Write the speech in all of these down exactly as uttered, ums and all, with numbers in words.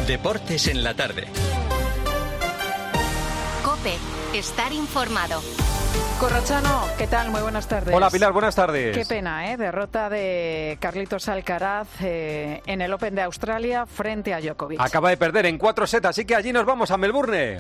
Deportes en la tarde. COPE. Estar informado. Corrochano, ¿qué tal? Muy buenas tardes. Hola Pilar, buenas tardes. Qué pena, ¿eh? Derrota de Carlitos Alcaraz eh, en el Open de Australia frente a Djokovic. Acaba de perder en cuatro sets, así que allí nos vamos a Melbourne.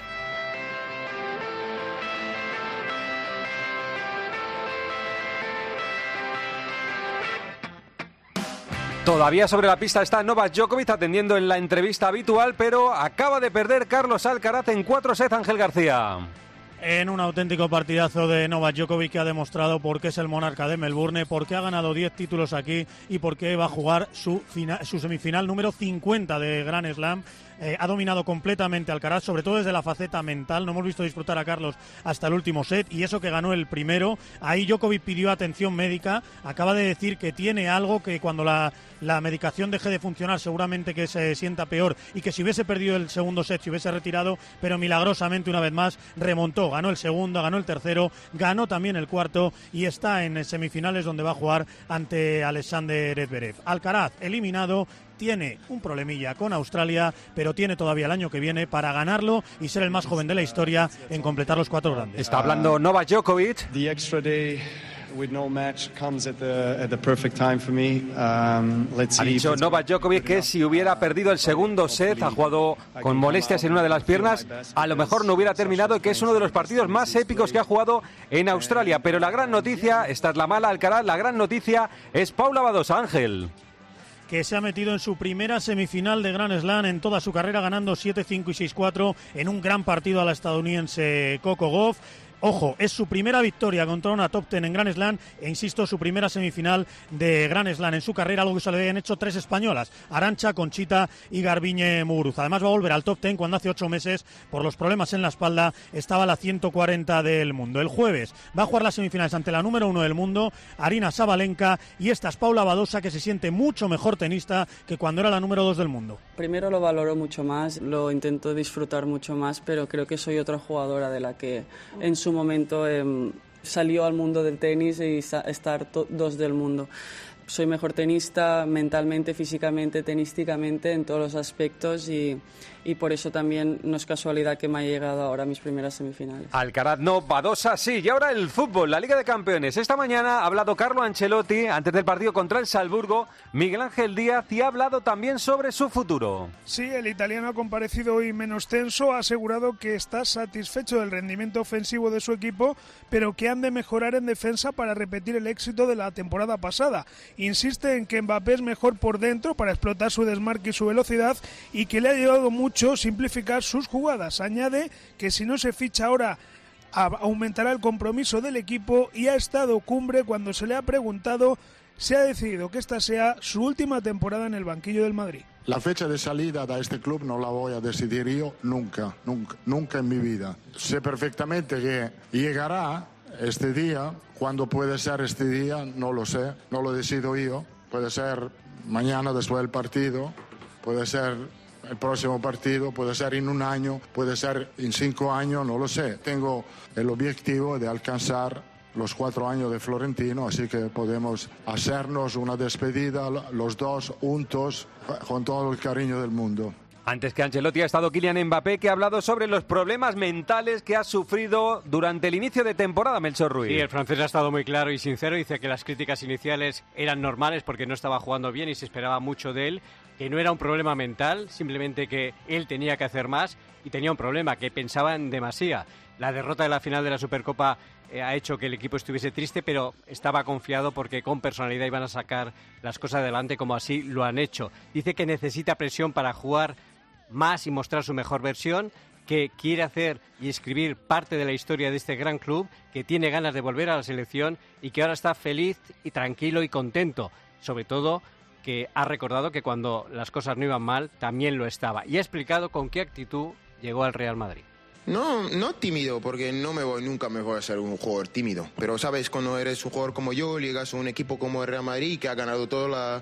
Todavía sobre la pista está Novak Djokovic atendiendo en la entrevista habitual, pero acaba de perder Carlos Alcaraz en cuatro sets, Ángel García. En un auténtico partidazo de Novak Djokovic, que ha demostrado por qué es el monarca de Melbourne, por qué ha ganado diez títulos aquí y por qué va a jugar su, final, su semifinal número cincuenta de Grand Slam. Eh, ha dominado completamente Alcaraz, sobre todo desde la faceta mental. No hemos visto disfrutar a Carlos hasta el último set, y eso que ganó el primero. Ahí Djokovic pidió atención médica, acaba de decir que tiene algo, que cuando la, la medicación deje de funcionar seguramente que se sienta peor, y que si hubiese perdido el segundo set se hubiese retirado, pero milagrosamente una vez más remontó, ganó el segundo, ganó el tercero, ganó también el cuarto y está en semifinales donde va a jugar ante Alexander Zverev. Alcaraz eliminado. Tiene un problemilla con Australia, pero tiene todavía el año que viene para ganarlo y ser el más joven de la historia en completar los cuatro grandes. Está hablando Novak Djokovic. The extra day with no match comes at the at the perfect time for me. Um, let's see. Ha dicho Novak Djokovic que si hubiera perdido el segundo set, ha jugado con molestias en una de las piernas, a lo mejor no hubiera terminado, y que es uno de los partidos más épicos que ha jugado en Australia. Pero la gran noticia, esta es la mala Alcaraz, la gran noticia es Paula Badosa, Ángel, que se ha metido en su primera semifinal de Grand Slam en toda su carrera, ganando siete cinco y seis cuatro en un gran partido a la estadounidense Coco Gauff. Ojo, es su primera victoria contra una top ten en Grand Slam e, insisto, su primera semifinal de Grand Slam en su carrera, algo que se le habían hecho tres españolas, Arantxa, Conchita y Garbiñe Muguruza. Además va a volver al top ten cuando hace ocho meses, por los problemas en la espalda, estaba a la ciento cuarenta del mundo. El jueves va a jugar las semifinales ante la número uno del mundo, Aryna Sabalenka, y esta es Paula Badosa, que se siente mucho mejor tenista que cuando era la número dos del mundo. Primero lo valoro mucho más, lo intento disfrutar mucho más, pero creo que soy otra jugadora de la que en su momento eh, salió al mundo del tenis y estar to- dos del mundo. Soy mejor tenista mentalmente, físicamente, tenísticamente, en todos los aspectos, y, y por eso también no es casualidad que me haya llegado ahora a mis primeras semifinales. Alcaraz no, Badosa sí. Y ahora el fútbol, la Liga de Campeones. Esta mañana ha hablado Carlo Ancelotti antes del partido contra el Salzburgo, Miguel Ángel Díaz, y ha hablado también sobre su futuro. Sí, el italiano ha comparecido hoy menos tenso, ha asegurado que está satisfecho del rendimiento ofensivo de su equipo, pero que han de mejorar en defensa para repetir el éxito de la temporada pasada. Insiste en que Mbappé es mejor por dentro para explotar su desmarque y su velocidad, y que le ha ayudado mucho simplificar sus jugadas. Añade que si no se ficha ahora aumentará el compromiso del equipo, y ha estado cumbre cuando se le ha preguntado si ha decidido que esta sea su última temporada en el banquillo del Madrid. La fecha de salida de este club no la voy a decidir yo nunca, nunca, nunca en mi vida. Sé perfectamente que llegará este día. ¿Cuándo puede ser este día? No lo sé, no lo decido yo. Puede ser mañana después del partido, puede ser el próximo partido, puede ser en un año, puede ser en cinco años, no lo sé. Tengo el objetivo de alcanzar los cuatro años de Florentino, así que podemos hacernos una despedida los dos juntos con todo el cariño del mundo. Antes que Ancelotti ha estado Kylian Mbappé, que ha hablado sobre los problemas mentales que ha sufrido durante el inicio de temporada, Melchor Ruiz. Sí, el francés ha estado muy claro y sincero. Dice que las críticas iniciales eran normales porque no estaba jugando bien y se esperaba mucho de él, que no era un problema mental, simplemente que él tenía que hacer más y tenía un problema, que pensaba en demasía. La derrota de la final de la Supercopa eh, ha hecho que el equipo estuviese triste, pero estaba confiado porque con personalidad iban a sacar las cosas adelante, como así lo han hecho. Dice que necesita presión para jugar más y mostrar su mejor versión, que quiere hacer y escribir parte de la historia de este gran club, que tiene ganas de volver a la selección y que ahora está feliz y tranquilo y contento. Sobre todo, que ha recordado que cuando las cosas no iban mal, también lo estaba. Y ha explicado con qué actitud llegó al Real Madrid. No, no tímido, porque no me voy, nunca me voy a ser un jugador tímido. Pero sabes, cuando eres un jugador como yo, llegas a un equipo como el Real Madrid, que ha ganado toda la...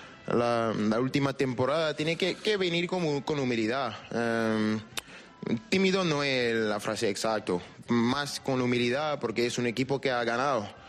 La, la última temporada, tiene que, que venir con, con humildad. Um, tímido no es la frase exacta, más con humildad, porque es un equipo que ha ganado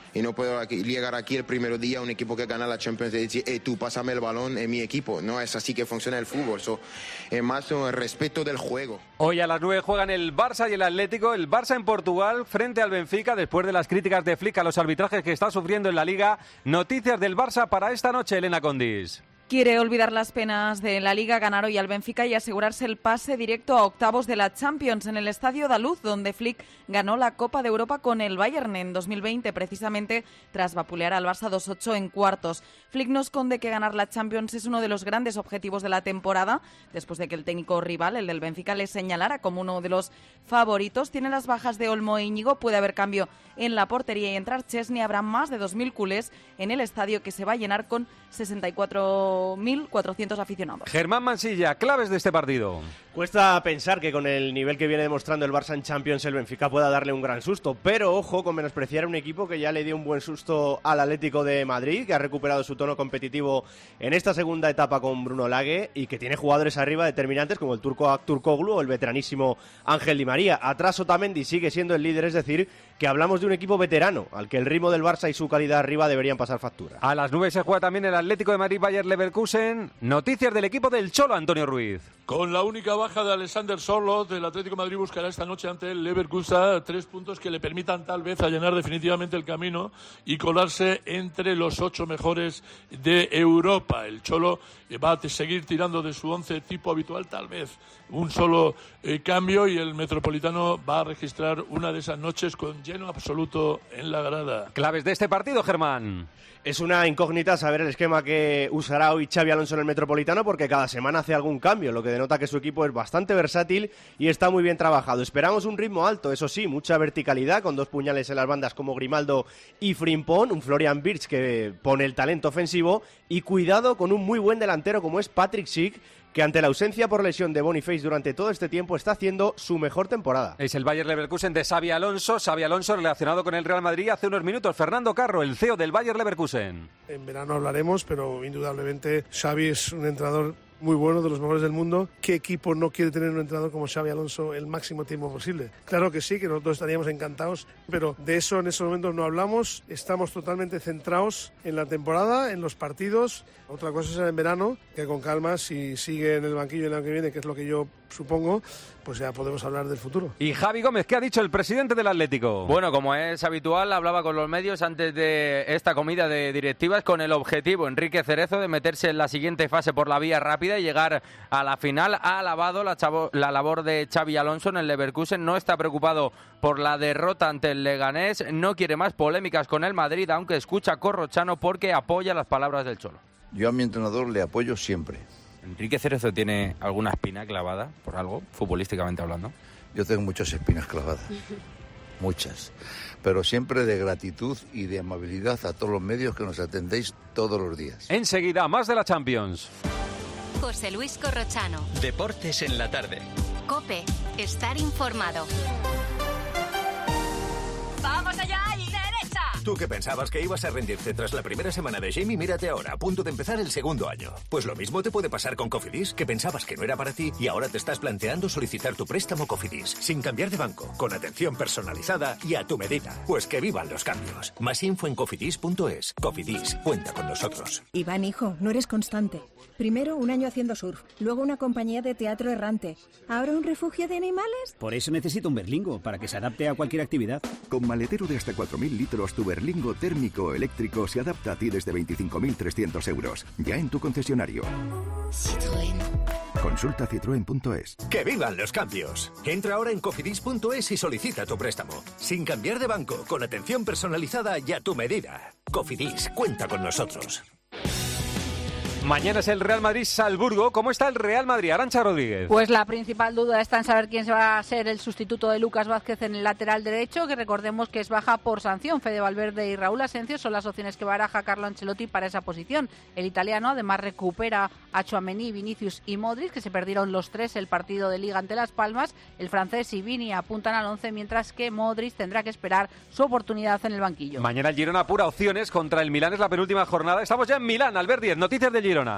Y no puedo aquí, llegar aquí el primer día a un equipo que gana la Champions y decir, hey, tú pásame el balón en mi equipo. No es así que funciona el fútbol. So, es más un respeto del juego. Hoy a las nueve juegan el Barça y el Atlético. El Barça en Portugal frente al Benfica después de las críticas de Flick a los arbitrajes que está sufriendo en la Liga. Noticias del Barça para esta noche, Elena Condis. Quiere olvidar las penas de la Liga, ganar hoy al Benfica y asegurarse el pase directo a octavos de la Champions en el Estadio Daluz, donde Flick ganó la Copa de Europa con el Bayern en dos mil veinte, precisamente tras vapulear al Barça dos ocho en cuartos. Flick no esconde que ganar la Champions es uno de los grandes objetivos de la temporada, después de que el técnico rival, el del Benfica, le señalara como uno de los favoritos. Tiene las bajas de Olmo e Íñigo, puede haber cambio en la portería y entrar Chesney. Habrá más de dos mil culés en el estadio, que se va a llenar con sesenta y cuatro mil cuatrocientos aficionados. Germán Mansilla, claves de este partido. Cuesta pensar que con el nivel que viene demostrando el Barça en Champions el Benfica pueda darle un gran susto, pero ojo con menospreciar a un equipo que ya le dio un buen susto al Atlético de Madrid, que ha recuperado su tono competitivo en esta segunda etapa con Bruno Lage y que tiene jugadores arriba determinantes como el turco Aktürkoğlu o el veteranísimo Ángel Di María. Atrás Otamendi sigue siendo el líder, es decir, que hablamos de un equipo veterano al que el ritmo del Barça y su calidad arriba deberían pasar factura. A las nueve se juega también el Atlético de Madrid Bayer Leverkusen. Noticias del equipo del Cholo, Antonio Ruiz. Con la única baja de Alexander Sørloth, el Atlético de Madrid buscará esta noche ante el Leverkusen tres puntos que le permitan tal vez allanar definitivamente el camino y colarse entre los ocho mejores de Europa. El Cholo va a seguir tirando de su once tipo habitual, tal vez un solo eh, cambio, y el Metropolitano va a registrar una de esas noches con lleno absoluto en la grada. Claves de este partido, Germán. Es una incógnita saber el esquema que usará hoy Xabi Alonso en el Metropolitano, porque cada semana hace algún cambio, lo que denota que su equipo es bastante versátil y está muy bien trabajado. Esperamos un ritmo alto, eso sí, mucha verticalidad, con dos puñales en las bandas como Grimaldo y Frimpong, un Florian Wirtz que pone el talento ofensivo, y cuidado con un muy buen delantero como es Patrick Schick, que ante la ausencia por lesión de Boniface durante todo este tiempo está haciendo su mejor temporada. Es el Bayer Leverkusen de Xabi Alonso. Xabi Alonso relacionado con el Real Madrid hace unos minutos. Fernando Carro, el C E O del Bayer Leverkusen. En verano hablaremos, pero indudablemente Xavi es un entrenador muy bueno, de los mejores del mundo. ¿Qué equipo no quiere tener un entrenador como Xabi Alonso el máximo tiempo posible? Claro que sí, que nosotros estaríamos encantados, pero de eso en esos momentos no hablamos. Estamos totalmente centrados en la temporada, en los partidos. Otra cosa será en verano, que con calma, si sigue en el banquillo el año que viene, que es lo que yo supongo, pues ya podemos hablar del futuro. Y Javi Gómez, ¿qué ha dicho el presidente del Atlético? Bueno, como es habitual, hablaba con los medios antes de esta comida de directivas con el objetivo, Enrique Cerezo, de meterse en la siguiente fase por la vía rápida y llegar a la final. Ha alabado la, chavo, la labor de Xabi Alonso en el Leverkusen, no está preocupado por la derrota ante el Leganés, no quiere más polémicas con el Madrid, aunque escucha a Corrochano porque apoya las palabras del Cholo. Yo a mi entrenador le apoyo siempre. ¿Enrique Cerezo tiene alguna espina clavada por algo, futbolísticamente hablando? Yo tengo muchas espinas clavadas, muchas, pero siempre de gratitud y de amabilidad a todos los medios que nos atendéis todos los días. Enseguida, más de la Champions. José Luis Corrochano. Deportes en la tarde. COPE. Estar informado. ¡Vamos allá y derecha! Tú que pensabas que ibas a rendirte tras la primera semana de Jamie, mírate ahora, a punto de empezar el segundo año. Pues lo mismo te puede pasar con Cofidis, que pensabas que no era para ti y ahora te estás planteando solicitar tu préstamo Cofidis, sin cambiar de banco, con atención personalizada y a tu medida. Pues que vivan los cambios. Más info en cofidis punto es. Cofidis, cuenta con nosotros. Iván, hijo, no eres constante. Primero un año haciendo surf, luego una compañía de teatro errante, ahora un refugio de animales. Por eso necesito un Berlingo, para que se adapte a cualquier actividad. Con maletero de hasta cuatro mil litros, tu Berlingo térmico eléctrico se adapta a ti desde veinticinco mil trescientos euros. Ya en tu concesionario. Citroën. Consulta citroen punto es. ¡Que vivan los cambios! Entra ahora en cofidis punto es y solicita tu préstamo. Sin cambiar de banco, con atención personalizada y a tu medida. Cofidis, cuenta con nosotros. Mañana es el Real Madrid-Salzburgo. ¿Cómo está el Real Madrid? Arantxa Rodríguez. Pues la principal duda está en saber quién se va a ser el sustituto de Lucas Vázquez en el lateral derecho, que recordemos que es baja por sanción. Fede Valverde y Raúl Asensio son las opciones que baraja Carlo Ancelotti para esa posición. El italiano además recupera a Tchouaméni, Vinicius y Modric, que se perdieron los tres el partido de Liga ante Las Palmas. El francés y Vini apuntan al once, mientras que Modric tendrá que esperar su oportunidad en el banquillo. Mañana el Girona apura opciones contra el Milán, es la penúltima jornada. Estamos ya en Milán. Albert Díez, noticias del Girona.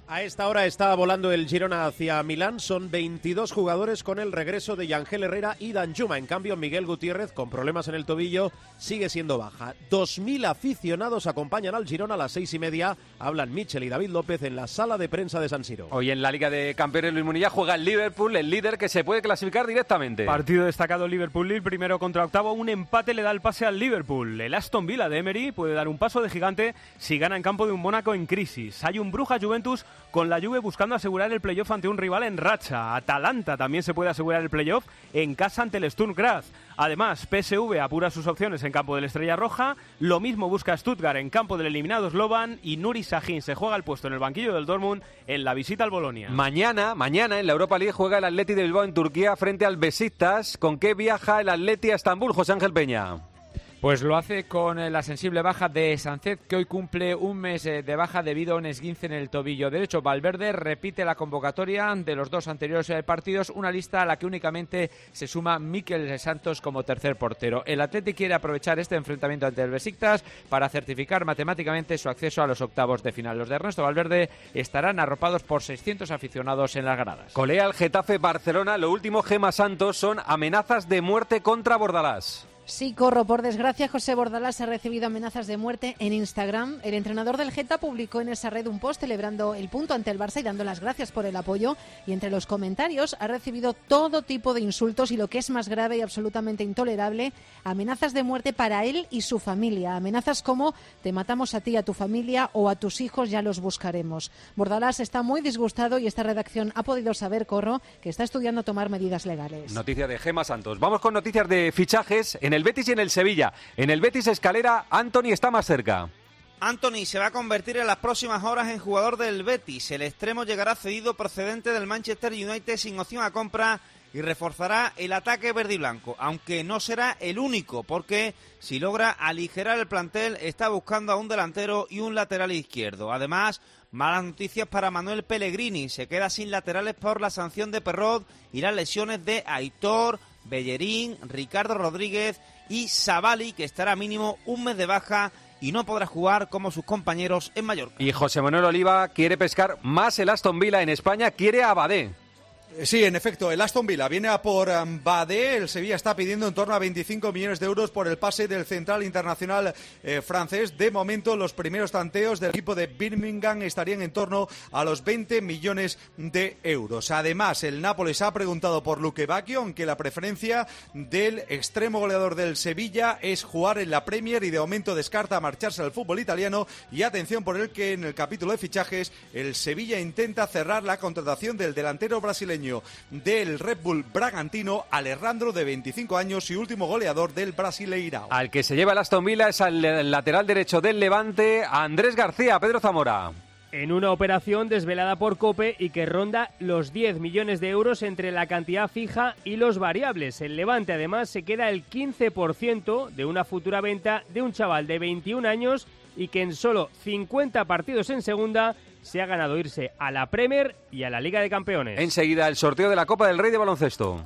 A esta hora está volando el Girona hacia Milán. Son veintidós jugadores con el regreso de Yangel Herrera y Danjuma. En cambio, Miguel Gutiérrez, con problemas en el tobillo, sigue siendo baja. Dos mil aficionados acompañan al Girona a las seis y media. Hablan Michel y David López en la sala de prensa de San Siro. Hoy en la Liga de Campeones, Luis Munilla, juega el Liverpool, el líder que se puede clasificar directamente. Partido destacado Liverpool-Lille, primero contra octavo. Un empate le da el pase al Liverpool. El Aston Villa de Emery puede dar un paso de gigante si gana en campo de un Mónaco en crisis. Hay un Brujas-Juventus con la Juve buscando asegurar el playoff ante un rival en racha. Atalanta también se puede asegurar el playoff en casa ante el Sturm Graz. Además, P S V apura sus opciones en campo del Estrella Roja. Lo mismo busca Stuttgart en campo del eliminado Slovan. Y Nuri Sahin se juega el puesto en el banquillo del Dortmund en la visita al Bolonia. Mañana, mañana en la Europa League juega el Atleti de Bilbao en Turquía frente al Besiktas. ¿Con qué viaja el Atleti a Estambul, José Ángel Peña? Pues lo hace con la sensible baja de Sánchez, que hoy cumple un mes de baja debido a un esguince en el tobillo derecho. Valverde repite la convocatoria de los dos anteriores partidos, una lista a la que únicamente se suma Mikel Santos como tercer portero. El Athletic quiere aprovechar este enfrentamiento ante el Besiktas para certificar matemáticamente su acceso a los octavos de final. Los de Ernesto Valverde estarán arropados por seiscientos aficionados en las gradas. Colea el Getafe Barcelona. Lo último, Gemma Santos, son amenazas de muerte contra Bordalás. Sí, Corro, por desgracia, José Bordalás ha recibido amenazas de muerte en Instagram. El entrenador del Geta publicó en esa red un post celebrando el punto ante el Barça y dando las gracias por el apoyo. Y entre los comentarios ha recibido todo tipo de insultos y, lo que es más grave y absolutamente intolerable, amenazas de muerte para él y su familia. Amenazas como: te matamos a ti, a tu familia o a tus hijos, ya los buscaremos. Bordalás está muy disgustado y esta redacción ha podido saber, Corro, que está estudiando tomar medidas legales. Noticia de Gemma Santos. Vamos con noticias de fichajes en el Betis y en el Sevilla. En el Betis Escalera, Antony está más cerca. Antony se va a convertir en las próximas horas en jugador del Betis. El extremo llegará cedido procedente del Manchester United sin opción a compra y reforzará el ataque verde y blanco, aunque no será el único, porque si logra aligerar el plantel está buscando a un delantero y un lateral izquierdo. Además, malas noticias para Manuel Pellegrini, se queda sin laterales por la sanción de Perrot y las lesiones de Aitor, Bellerín, Ricardo Rodríguez y Savali, que estará mínimo un mes de baja y no podrá jugar como sus compañeros en Mallorca. Y José Manuel Oliva quiere pescar más el Aston Villa en España, quiere a Badé. Sí, en efecto, el Aston Villa viene a por um, Badé. El Sevilla está pidiendo en torno a veinticinco millones de euros por el pase del central internacional eh, francés. De momento, los primeros tanteos del equipo de Birmingham estarían en torno a los veinte millones de euros. Además, el Nápoles ha preguntado por Luque Bacchio, aunque la preferencia del extremo goleador del Sevilla es jugar en la Premier y de momento descarta marcharse al fútbol italiano. Y atención por el que en el capítulo de fichajes el Sevilla intenta cerrar la contratación del delantero brasileño del Red Bull Bragantino, Alejandro, de veinticinco años y último goleador del Brasileirao. Al que se lleva el Aston Villa es al lateral derecho del Levante, Andrés García. Pedro Zamora. En una operación desvelada por COPE y que ronda los diez millones de euros entre la cantidad fija y los variables. El Levante además se queda el quince por ciento de una futura venta de un chaval de veintiún años y que en solo cincuenta partidos en segunda se ha ganado irse a la Premier y a la Liga de Campeones. Enseguida el sorteo de la Copa del Rey de baloncesto.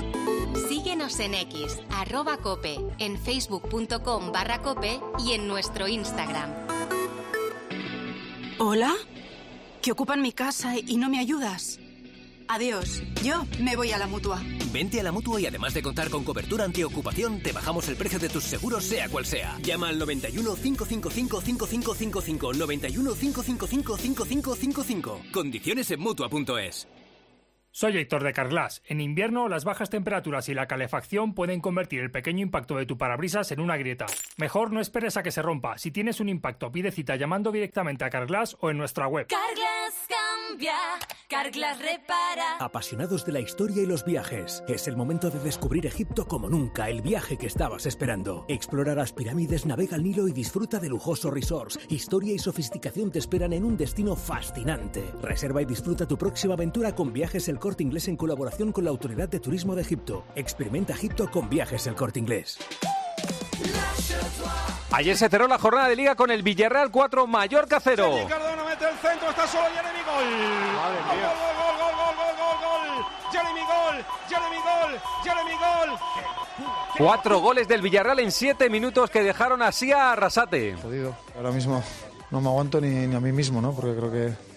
Síguenos en X, arroba Cope, en facebook punto com barra Cope y en nuestro Instagram. ¿Hola? Que ocupan mi casa y no me ayudas. Adiós, yo me voy a la Mutua. Vente a la Mutua y además de contar con cobertura antiocupación, te bajamos el precio de tus seguros sea cual sea. Llama al noventa y uno, cinco cinco cinco, cinco cinco cinco cinco, noventa y uno, cinco cinco cinco, cinco cinco cinco cinco. Condiciones en Mutua punto es. Soy Héctor de Carglass. En invierno, las bajas temperaturas y la calefacción pueden convertir el pequeño impacto de tu parabrisas en una grieta. Mejor no esperes a que se rompa. Si tienes un impacto, pide cita llamando directamente a Carglass o en nuestra web. Carglass cambia, Carglass repara. Apasionados de la historia y los viajes, es el momento de descubrir Egipto como nunca, el viaje que estabas esperando. Explora las pirámides, navega el Nilo y disfruta de lujosos resorts. Historia y sofisticación te esperan en un destino fascinante. Reserva y disfruta tu próxima aventura con Viajes El Corte Inglés en colaboración con la Autoridad de Turismo de Egipto. Experimenta Egipto con Viajes El Corte Inglés. Ayer se cerró la jornada de Liga con el Villarreal cuatro, Mallorca cero. Sergi Cardona mete el centro, está solo Jeremy, gol. Gol, gol, gol, gol, gol, gol, gol, gol. Jeremy, gol, Jeremy, gol, Jeremy, gol. Cuatro goles del Villarreal en siete minutos que dejaron así a Arrasate. Jodido. Ahora mismo no me aguanto ni, ni a mí mismo, ¿no? Porque creo que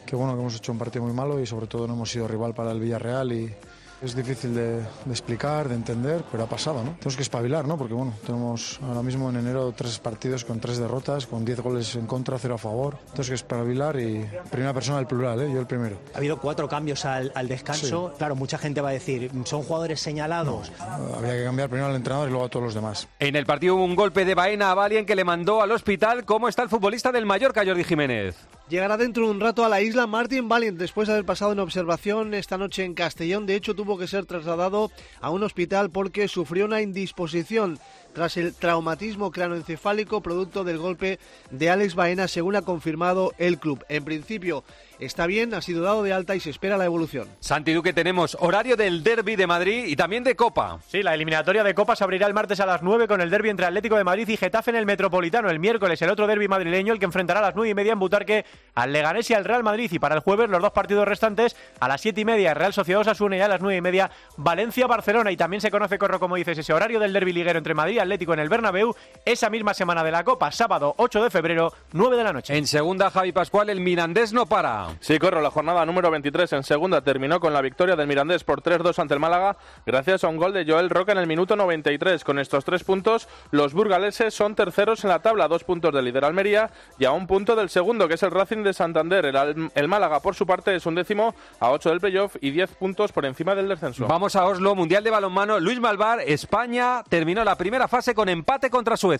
que bueno, que hemos hecho un partido muy malo y sobre todo no hemos sido rival para el Villarreal y es difícil de, de explicar, de entender, pero ha pasado, ¿no? Tenemos que espabilar, ¿no? Porque bueno, tenemos ahora mismo en enero tres partidos con tres derrotas, con diez goles en contra, cero a favor. Tenemos que espabilar y primera persona del plural, ¿eh? Yo el primero. Ha habido cuatro cambios al, al descanso. Sí. Claro, mucha gente va a decir, ¿son jugadores señalados? No, había que cambiar primero al entrenador y luego a todos los demás. En el partido hubo un golpe de Baena a Valien que le mandó al hospital. ¿Cómo está el futbolista del Mallorca, Jordi Jiménez? Llegará dentro de un rato a la isla Martin Valient después de haber pasado en observación esta noche en Castellón. De hecho, tuvo que ser trasladado a un hospital porque sufrió una indisposición tras el traumatismo craneoencefálico producto del golpe de Alex Baena, según ha confirmado el club. En principio está bien, ha sido dado de alta y se espera la evolución. Santi Duque, tenemos horario del derbi de Madrid y también de Copa. Sí, la eliminatoria de Copa se abrirá el martes a las nueve con el derbi entre Atlético de Madrid y Getafe en el Metropolitano. El miércoles el otro derbi madrileño, el que enfrentará a las nueve y media en Butarque al Leganés y al Real Madrid. Y para el jueves los dos partidos restantes a las siete y media Real Sociedad Osasuna y a las nueve y media Valencia-Barcelona. Y también se conoce, Corro, como dices, ese horario del derbi liguero entre Madrid y Atlético en el Bernabéu esa misma semana de la Copa, sábado ocho de febrero, nueve de la noche. En segunda, Javi Pascual, el Mirandés no para. Sí, Corro, la jornada número veintitrés en segunda terminó con la victoria del Mirandés por tres dos ante el Málaga gracias a un gol de Joel Roca en el minuto noventa y tres. Con estos tres puntos, los burgaleses son terceros en la tabla, dos puntos del líder Almería y a un punto del segundo, que es el Racing de Santander. El, el Málaga, por su parte, es un décimo a ocho del playoff y diez puntos por encima del descenso. Vamos a Oslo, Mundial de Balonmano. Luis Malvar, España terminó la primera fase con empate contra Suecia.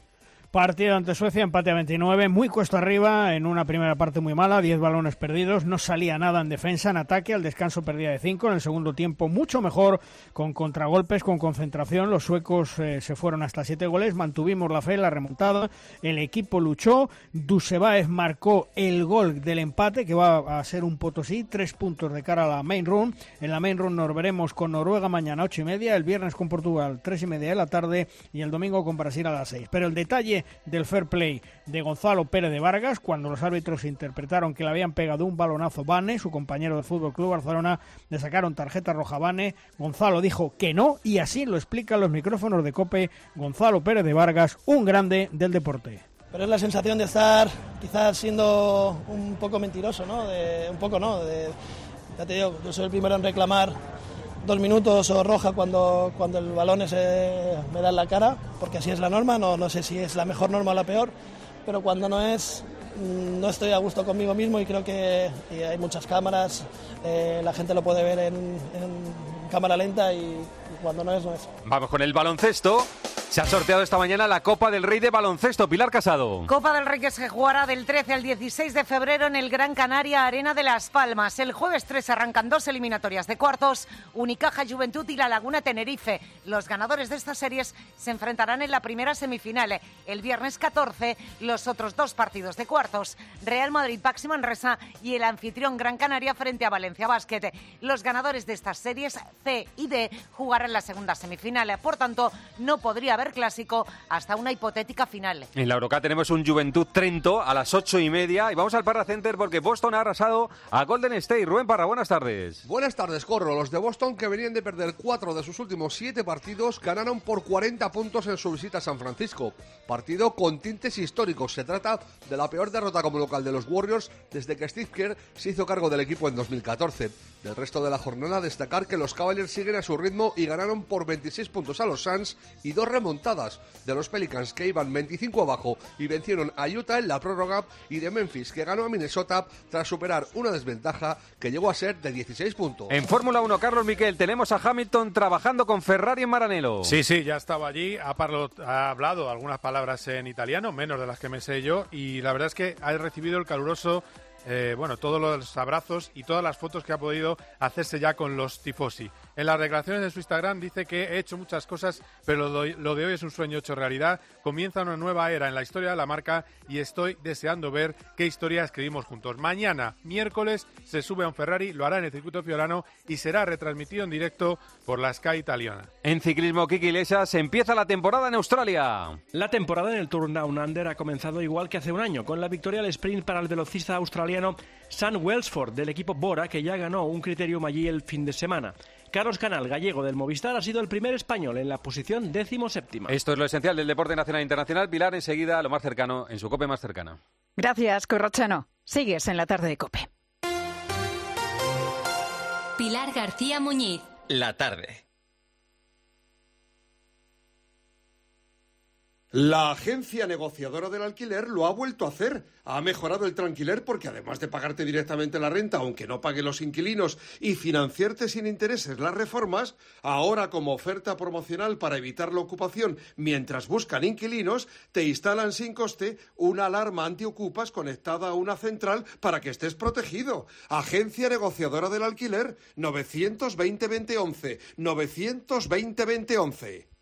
Partido ante Suecia, empate a veintinueve, muy cuesta arriba, en una primera parte muy mala, diez balones perdidos, no salía nada en defensa, en ataque, al descanso perdía de cinco, en el segundo tiempo mucho mejor, con contragolpes, con concentración, los suecos eh, se fueron hasta siete goles, mantuvimos la fe, la remontada, el equipo luchó, Dusebaev marcó el gol del empate, que va a ser un Potosí, tres puntos de cara a la main run, en la main run nos veremos con Noruega mañana ocho y media, el viernes con Portugal tres y media de la tarde y el domingo con Brasil a las seis, pero el detalle del fair play de Gonzalo Pérez de Vargas, cuando los árbitros interpretaron que le habían pegado un balonazo Bane, su compañero del Fútbol Club Barcelona, le sacaron tarjeta roja Bane, Gonzalo dijo que no y así lo explican los micrófonos de COPE Gonzalo Pérez de Vargas, un grande del deporte. Pero es la sensación de estar quizás siendo un poco mentiroso, ¿no? De, un poco no, de, ya te digo, yo soy el primero en reclamar dos minutos o roja cuando, cuando el balón ese me da en la cara, porque así es la norma, no, no sé si es la mejor norma o la peor, pero cuando no es, no estoy a gusto conmigo mismo y creo que y hay muchas cámaras, eh, la gente lo puede ver en, en cámara lenta y, y cuando no es, no es. Vamos con el baloncesto. Se ha sorteado esta mañana la Copa del Rey de baloncesto. Pilar Casado. Copa del Rey que se jugará del trece al dieciséis de febrero en el Gran Canaria Arena de Las Palmas. El jueves tres arrancan dos eliminatorias de cuartos, Unicaja Juventud y La Laguna Tenerife. Los ganadores de estas series se enfrentarán en la primera semifinal. El viernes catorce, los otros dos partidos de cuartos, Real Madrid Baxi Manresa y el anfitrión Gran Canaria frente a Valencia Basket. Los ganadores de estas series C y D jugarán la segunda semifinal. Por tanto, no podría haber clásico hasta una hipotética final. En la Eurocup tenemos un Juventud Trento a las ocho y media y vamos al Parra Center porque Boston ha arrasado a Golden State. Rubén Parra, buenas tardes. Buenas tardes, Corro. Los de Boston, que venían de perder cuatro de sus últimos siete partidos, ganaron por cuarenta puntos en su visita a San Francisco. Partido con tintes históricos. Se trata de la peor derrota como local de los Warriors desde que Steve Kerr se hizo cargo del equipo en dos mil catorce. Del resto de la jornada, destacar que los Cavaliers siguen a su ritmo y ganaron por veintiséis puntos a los Suns y dos remontadas de los Pelicans, que iban veinticinco abajo y vencieron a Utah en la prórroga, y de Memphis, que ganó a Minnesota tras superar una desventaja que llegó a ser de dieciséis puntos. En Fórmula uno, Carlos Miquel, tenemos a Hamilton trabajando con Ferrari en Maranello. Sí, sí, ya estaba allí, ha, parlo, ha hablado algunas palabras en italiano, menos de las que me sé yo, y la verdad es que ha recibido el caluroso Eh, bueno, todos los abrazos y todas las fotos que ha podido hacerse ya con los tifosi. En las declaraciones de su Instagram dice que he hecho muchas cosas, pero lo de, lo de hoy es un sueño hecho realidad. Comienza una nueva era en la historia de la marca y estoy deseando ver qué historia escribimos juntos. Mañana, miércoles, se sube a un Ferrari, lo hará en el circuito fiorano y será retransmitido en directo por la Sky italiana. En ciclismo, Kiki Iglesias, empieza la temporada en Australia. La temporada en el Tour Down Under ha comenzado igual que hace un año, con la victoria al sprint para el velocista australiano Sam Welsford del equipo Bora, que ya ganó un Criterium allí el fin de semana. Carlos Canal, gallego del Movistar, ha sido el primer español en la posición décimo séptima. Esto es lo esencial del deporte nacional e internacional. Pilar, enseguida lo más cercano, en su COPE más cercana. Gracias, Corrochano. Sigues en la tarde de COPE. Pilar García Muñiz. La tarde. La agencia negociadora del alquiler lo ha vuelto a hacer. Ha mejorado el tranquiler porque además de pagarte directamente la renta, aunque no paguen los inquilinos, y financiarte sin intereses las reformas, ahora como oferta promocional para evitar la ocupación mientras buscan inquilinos, te instalan sin coste una alarma antiocupas conectada a una central para que estés protegido. Agencia negociadora del alquiler, novecientos veinte veinte once, novecientos veinte veinte once.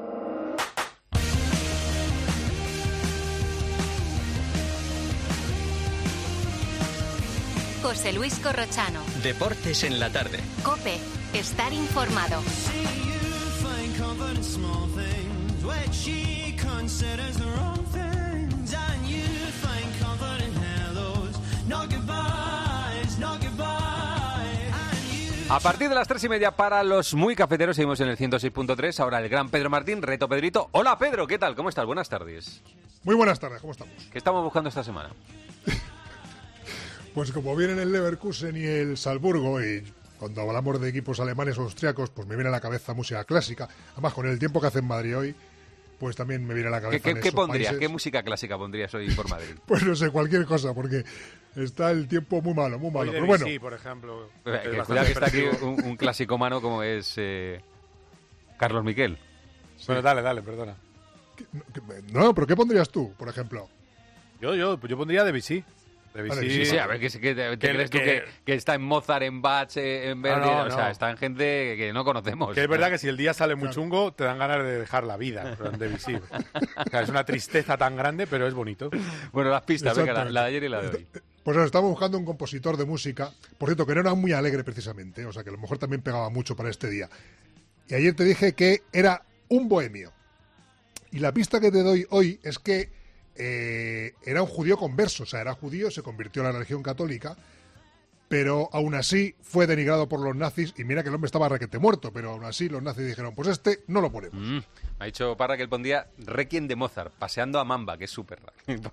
José Luis Corrochano. Deportes en la tarde. COPE. Estar informado. A partir de las tres y media para los muy cafeteros seguimos en el ciento seis punto tres. Ahora el gran Pedro Martín, reto Pedrito. Hola Pedro, ¿qué tal? ¿Cómo estás? Buenas tardes. Muy buenas tardes, ¿cómo estamos? ¿Qué estamos buscando esta semana? Pues como vienen el Leverkusen y el Salzburgo, y cuando hablamos de equipos alemanes o austriacos, pues me viene a la cabeza música clásica. Además, con el tiempo que hace en Madrid hoy, pues también me viene a la cabeza. ¿Qué, qué, ¿qué pondrías? Países. ¿Qué música clásica pondrías hoy por Madrid? Pues no sé, cualquier cosa, porque está el tiempo muy malo, muy malo. Pero bueno. Sí, por ejemplo. Que, que cuidado que está aquí un, un clásico humano como es eh, Carlos Miquel. Sí. Bueno, dale, dale, perdona. No, pero ¿qué pondrías tú, por ejemplo? Yo, yo, yo pondría Debussy. Vale, sí, sí, a ver, ¿qué, qué, te, te crees tú que, que, que está en Mozart, en Bach, en Verdi? No, no, o sea, no. Está en gente que no conocemos. Que es verdad que si el día sale muy chungo, te dan ganas de dejar la vida, pero en Debussy. O sea, es una tristeza tan grande, pero es bonito. Bueno, las pistas, venga, la, la de ayer y la de hoy. Pues ahora estamos buscando un compositor de música, por cierto, que no era muy alegre precisamente, o sea, que a lo mejor también pegaba mucho para este día. Y ayer te dije que era un bohemio. Y la pista que te doy hoy es que Eh, era un judío converso, o sea, era judío, se convirtió a la religión católica, pero aún así fue denigrado por los nazis, y mira que el hombre estaba requete muerto, pero aún así los nazis dijeron, pues este no lo ponemos. Mm, ha dicho Parra que él pondría Requiem de Mozart, paseando a Mamba, que es súper raro.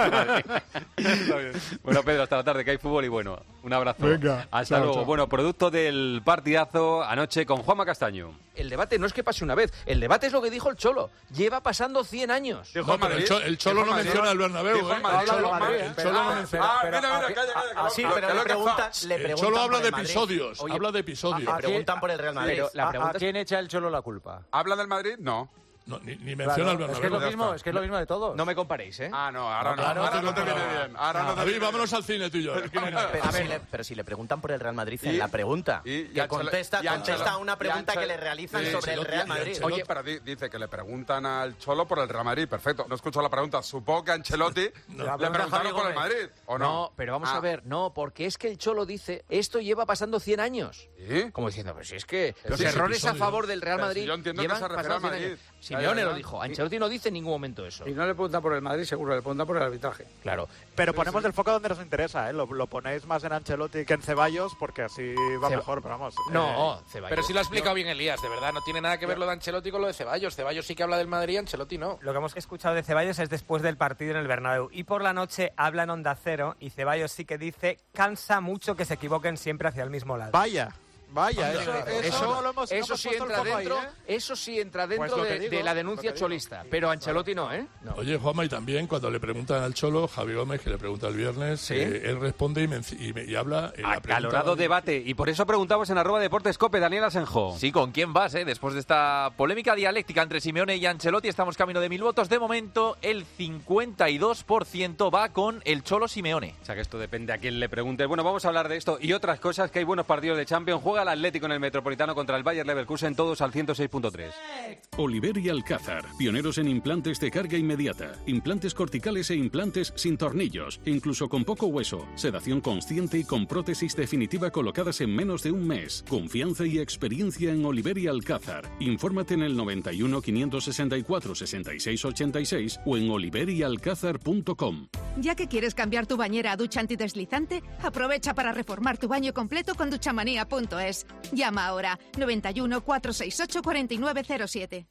Bueno, Pedro, hasta la tarde, que hay fútbol y bueno, un abrazo. Venga, hasta chao, luego. Chao. Bueno, producto del partidazo anoche con Juanma Castaño. El debate no es que pase una vez, el debate es lo que dijo el Cholo. Lleva pasando cien años. No, pero el, Cho, el Cholo no menciona al Bernabéu, ¿eh? El Cholo, el Cholo no menciona. Ah, mira, mira, calla, calla. Sí, pero le preguntan, le preguntan el Cholo habla de Madrid. episodios, Oye, habla de episodios. Le preguntan por el Real Madrid. Pero la pregunta ¿A, ¿A quién echa el Cholo la culpa? ¿Habla del Madrid? No. No, ni, ni menciona al claro, Bernabéu. Es que es lo mismo, es que es lo mismo de todos. No me comparéis, ¿eh? Ah, no, ahora no. Ahora, ahora no, no te viene bien. Ahora no te David, viene vámonos bien. al cine tú y yo. Pero, si le, pero si le preguntan por el Real Madrid en ¿Y? la pregunta, ¿Y? Y que Anchelo- contesta, y Anchelo- contesta a una pregunta y Anchelo- que le realizan Sí, sobre el Ancelotti- Real y Madrid. Ancelotti- Oye, pero di- dice que le preguntan al Cholo por el Real Madrid. Perfecto. No escucho la pregunta. Supongo que a Ancelotti No. le La pregunta preguntaron Javi por el Gómez. Madrid, ¿o no? No, pero vamos Ah. a ver, no, porque es que el Cholo dice, esto lleva pasando cien años. ¿Sí? Como diciendo, pues si es que los Sí, errores episodio. a favor del Real Pero Madrid si yo entiendo que llevan se refiere pasando al cien Madrid. años. Simeone Ya, ya, lo ya. dijo, Ancelotti no dice en ningún momento eso. Y no le preguntan por el Madrid, seguro, le preguntan por el arbitraje. Claro. Pero ponemos el foco donde nos interesa, ¿eh? Lo, lo ponéis más en Ancelotti que en Ceballos, porque así va Ceba- mejor, pero vamos. No, eh, Ceballos. pero sí lo ha explicado bien Elías, de verdad, no tiene nada que ver lo de Ancelotti con lo de Ceballos. Ceballos sí que habla del Madrid, Ancelotti no. Lo que hemos escuchado de Ceballos es después del partido en el Bernabéu. Y por la noche habla en Onda Cero y Ceballos sí que dice, cansa mucho que se equivoquen siempre hacia el mismo lado. Vaya. Vaya, Eso, eso, eso, no lo hemos- eso no hemos sí puesto el entra foco ahí, dentro, ¿eh? eso sí entra dentro Pues lo que de, digo, de la lo denuncia que digo. cholista, pero Ancelotti no, ¿eh? No. Oye, Juanma, y también cuando le preguntan al Cholo, Javi Gómez, que le pregunta el viernes, ¿Sí? eh, él responde y, menci- y, me- y habla en la pregunta. Acalorado debate. Y por eso preguntamos en arroba deportes cope, Daniel Asenjo. Sí, ¿con quién vas, eh? Después de esta polémica dialéctica entre Simeone y Ancelotti, estamos camino de mil votos. De momento, el cincuenta y dos por ciento va con el Cholo Simeone. O sea que esto depende a quién le pregunte. Bueno, vamos a hablar de esto y otras cosas, que hay buenos partidos de Champions. Juega el Atlético en el Metropolitano contra el Bayer Leverkusen, todos al ciento seis punto tres. Oliver y Alcázar, pioneros en implantes de carga inmediata, implantes corticales e implantes sin tornillos, incluso con poco hueso, sedación consciente y con prótesis definitiva colocadas en menos de un mes. Confianza y experiencia en Oliver y Alcázar. Infórmate en el noventa y uno, quinientos sesenta y cuatro, sesenta y seis ochenta y seis o en oliver y alcázar punto com. Ya que quieres cambiar tu bañera a ducha antideslizante, aprovecha para reformar tu baño completo con duchamanía punto es. Llama ahora noventa y uno, cuatrocientos sesenta y ocho, cuarenta y nueve cero siete.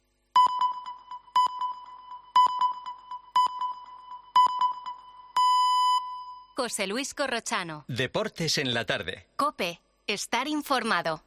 José Luis Corrochano. Deportes en la tarde. COPE. estar informado.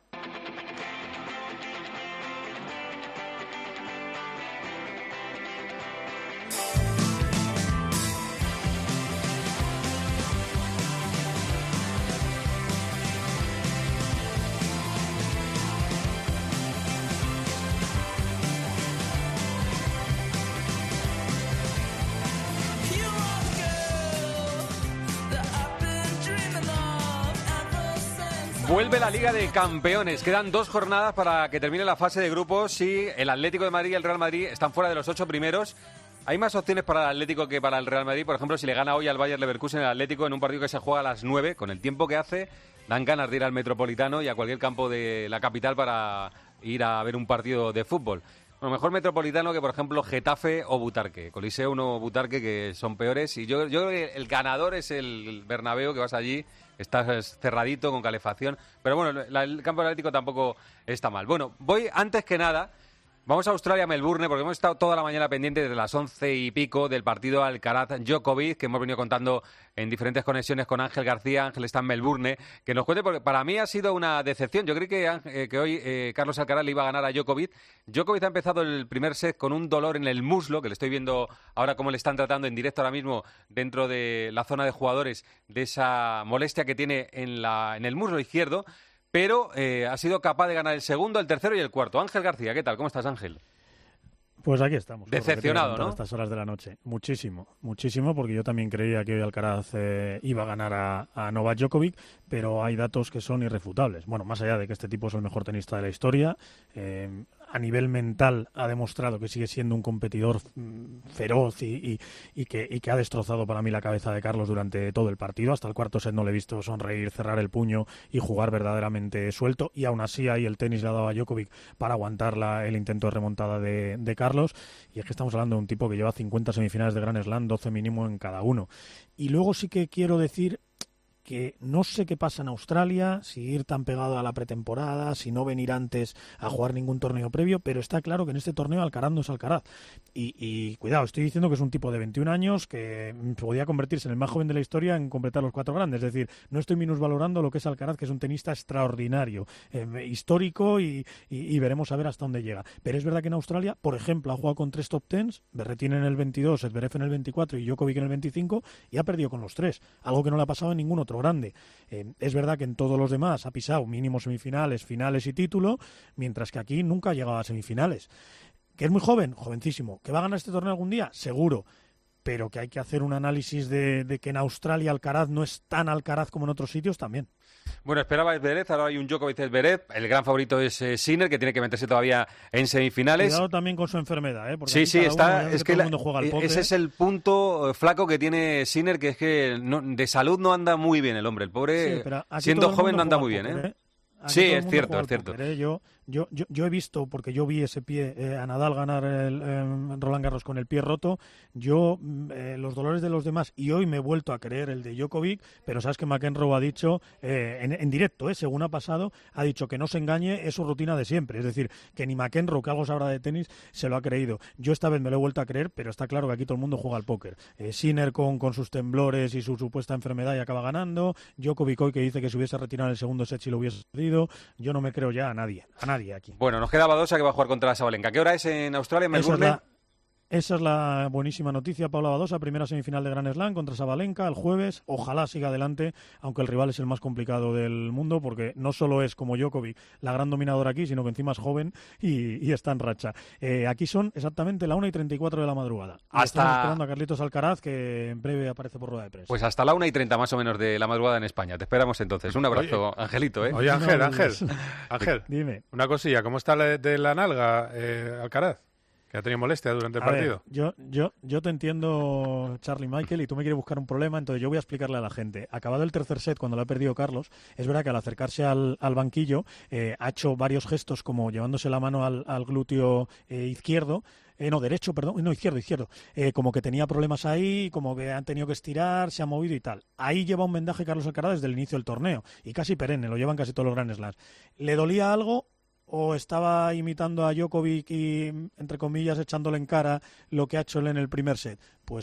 Vuelve la Liga de Campeones. Quedan dos jornadas para que termine la fase de grupos y el Atlético de Madrid y el Real Madrid están fuera de los ocho primeros. Hay más opciones para el Atlético que para el Real Madrid. Por ejemplo, si le gana hoy al Bayer Leverkusen el Atlético en un partido que se juega a las nueve, con el tiempo que hace, dan ganas de ir al Metropolitano y a cualquier campo de la capital para ir a ver un partido de fútbol. Bueno, mejor Metropolitano que, por ejemplo, Getafe o Butarque. Coliseo uno o Butarque, que son peores. Y yo, yo creo que el ganador es el Bernabéu, que vas allí, estás cerradito, con calefacción. Pero bueno, la, el campo atlético tampoco está mal. Bueno, voy antes que nada... Vamos a Australia-Melbourne, porque hemos estado toda la mañana pendientes desde las once y pico del partido Alcaraz-Djokovic, que hemos venido contando en diferentes conexiones con Ángel García. Ángel está en Melbourne, que nos cuente, porque para mí ha sido una decepción. Yo creí que, eh, que hoy eh, Carlos Alcaraz le iba a ganar a Djokovic. Djokovic ha empezado el primer set con un dolor en el muslo, que le estoy viendo ahora cómo le están tratando en directo ahora mismo dentro de la zona de jugadores, de esa molestia que tiene en, la, en el muslo izquierdo. Pero eh, ha sido capaz de ganar el segundo, el tercero y el cuarto. Ángel García, ¿qué tal? ¿Cómo estás, Ángel? Pues aquí estamos. Decepcionado, ¿no? A estas horas de la noche. Muchísimo, muchísimo, porque yo también creía que hoy Alcaraz eh, iba a ganar a, a Novak Djokovic, pero hay datos que son irrefutables. Bueno, más allá de que este tipo es el mejor tenista de la historia, eh, a nivel mental ha demostrado que sigue siendo un competidor mm, feroz y, y, y, que, y que ha destrozado para mí la cabeza de Carlos durante todo el partido. Hasta el cuarto set no le he visto sonreír, cerrar el puño y jugar verdaderamente suelto, y aún así ahí el tenis le ha dado a Djokovic para aguantar la, el intento de remontada de, de Carlos. Y es que estamos hablando de un tipo que lleva cincuenta semifinales de Grand Slam, doce mínimo en cada uno. Y luego sí que quiero decir que no sé qué pasa en Australia, si ir tan pegado a la pretemporada, si no venir antes a jugar ningún torneo previo, pero está claro que en este torneo Alcaraz no es Alcaraz. Y, y cuidado, estoy diciendo que es un tipo de veintiún años que podía convertirse en el más joven de la historia en completar los cuatro grandes. Es decir, no estoy minusvalorando lo que es Alcaraz, que es un tenista extraordinario, eh, histórico, y, y, y veremos a ver hasta dónde llega. Pero es verdad que en Australia, por ejemplo, ha jugado con tres top tens, Berrettini en el veintidós, Zverev en el veinticuatro y Djokovic en el veinticinco, y ha perdido con los tres, algo que no le ha pasado en ningún otro grande. Eh, es verdad que en todos los demás ha pisado mínimo semifinales, finales y título, mientras que aquí nunca ha llegado a semifinales. ¿Que es muy joven? Jovencísimo. ¿Que va a ganar este torneo algún día? Seguro. Pero que hay que hacer un análisis de, de que en Australia Alcaraz no es tan Alcaraz como en otros sitios también. Bueno, esperaba Zverev, ahora hay un Djokovic Zverev. El gran favorito es eh, Sinner, que tiene que meterse todavía en semifinales. Cuidado también con su enfermedad, ¿eh? Porque sí, sí, está. Uno, es que que la, juega al ese es el punto flaco que tiene Sinner, que es que no, de salud no anda muy bien el hombre. El pobre, sí, siendo joven, no anda muy bien, ¿eh? ¿eh? Aquí sí, es cierto, es cierto. Póker, ¿eh? Yo, yo, yo, yo he visto, porque yo vi ese pie eh, a Nadal ganar el eh, Roland Garros con el pie roto, yo eh, los dolores de los demás, y hoy me he vuelto a creer el de Djokovic, pero sabes que McEnroe ha dicho, eh, en, en directo, eh, según ha pasado, ha dicho que no se engañe, es su rutina de siempre, es decir, que ni McEnroe, que algo sabrá de tenis, se lo ha creído. Yo esta vez me lo he vuelto a creer, pero está claro que aquí todo el mundo juega al póker. Eh, Sinner con, con sus temblores y su supuesta enfermedad y acaba ganando, Djokovic hoy que dice que se hubiese retirado en el segundo set si lo hubiese perdido. Yo no me creo ya a nadie, a nadie aquí. Bueno, nos queda Badosa, que va a jugar contra Sabalenka. ¿Qué hora es en Australia, en Melbourne? Esa es, la, esa es la buenísima noticia, Paula Badosa, primera semifinal de Grand Slam contra Sabalenka el jueves. Ojalá siga adelante, aunque el rival es el más complicado del mundo, porque no solo es como Djokovic la gran dominadora aquí, sino que encima es joven y, y está en racha. Eh, aquí son exactamente la una y treinta y cuatro de la madrugada. Y hasta... estamos esperando a Carlitos Alcaraz, que en breve aparece por rueda de prensa. Pues hasta la una y treinta más o menos de la madrugada en España. Te esperamos entonces. Un abrazo, oye, Angelito, ¿eh? Oye, Ángel, Ángel, Ángel, dime. Una cosilla, ¿cómo está la de la nalga, eh, Alcaraz? Que ha tenido molestia durante el a partido. Ver, yo, yo, yo te entiendo, Charlie Michael, y tú me quieres buscar un problema, entonces yo voy a explicarle a la gente. Acabado el tercer set, cuando lo ha perdido Carlos, es verdad que al acercarse al, al banquillo eh, ha hecho varios gestos, como llevándose la mano al, al glúteo eh, izquierdo, eh, no, derecho, perdón, no, izquierdo, izquierdo, eh, como que tenía problemas ahí, como que han tenido que estirar, se ha movido y tal. Ahí lleva un vendaje Carlos Alcaraz desde el inicio del torneo, y casi perenne, lo llevan casi todos los Grand Slams. ¿Le dolía algo? ¿O estaba imitando a Djokovic y, entre comillas, echándole en cara lo que ha hecho él en el primer set? Pues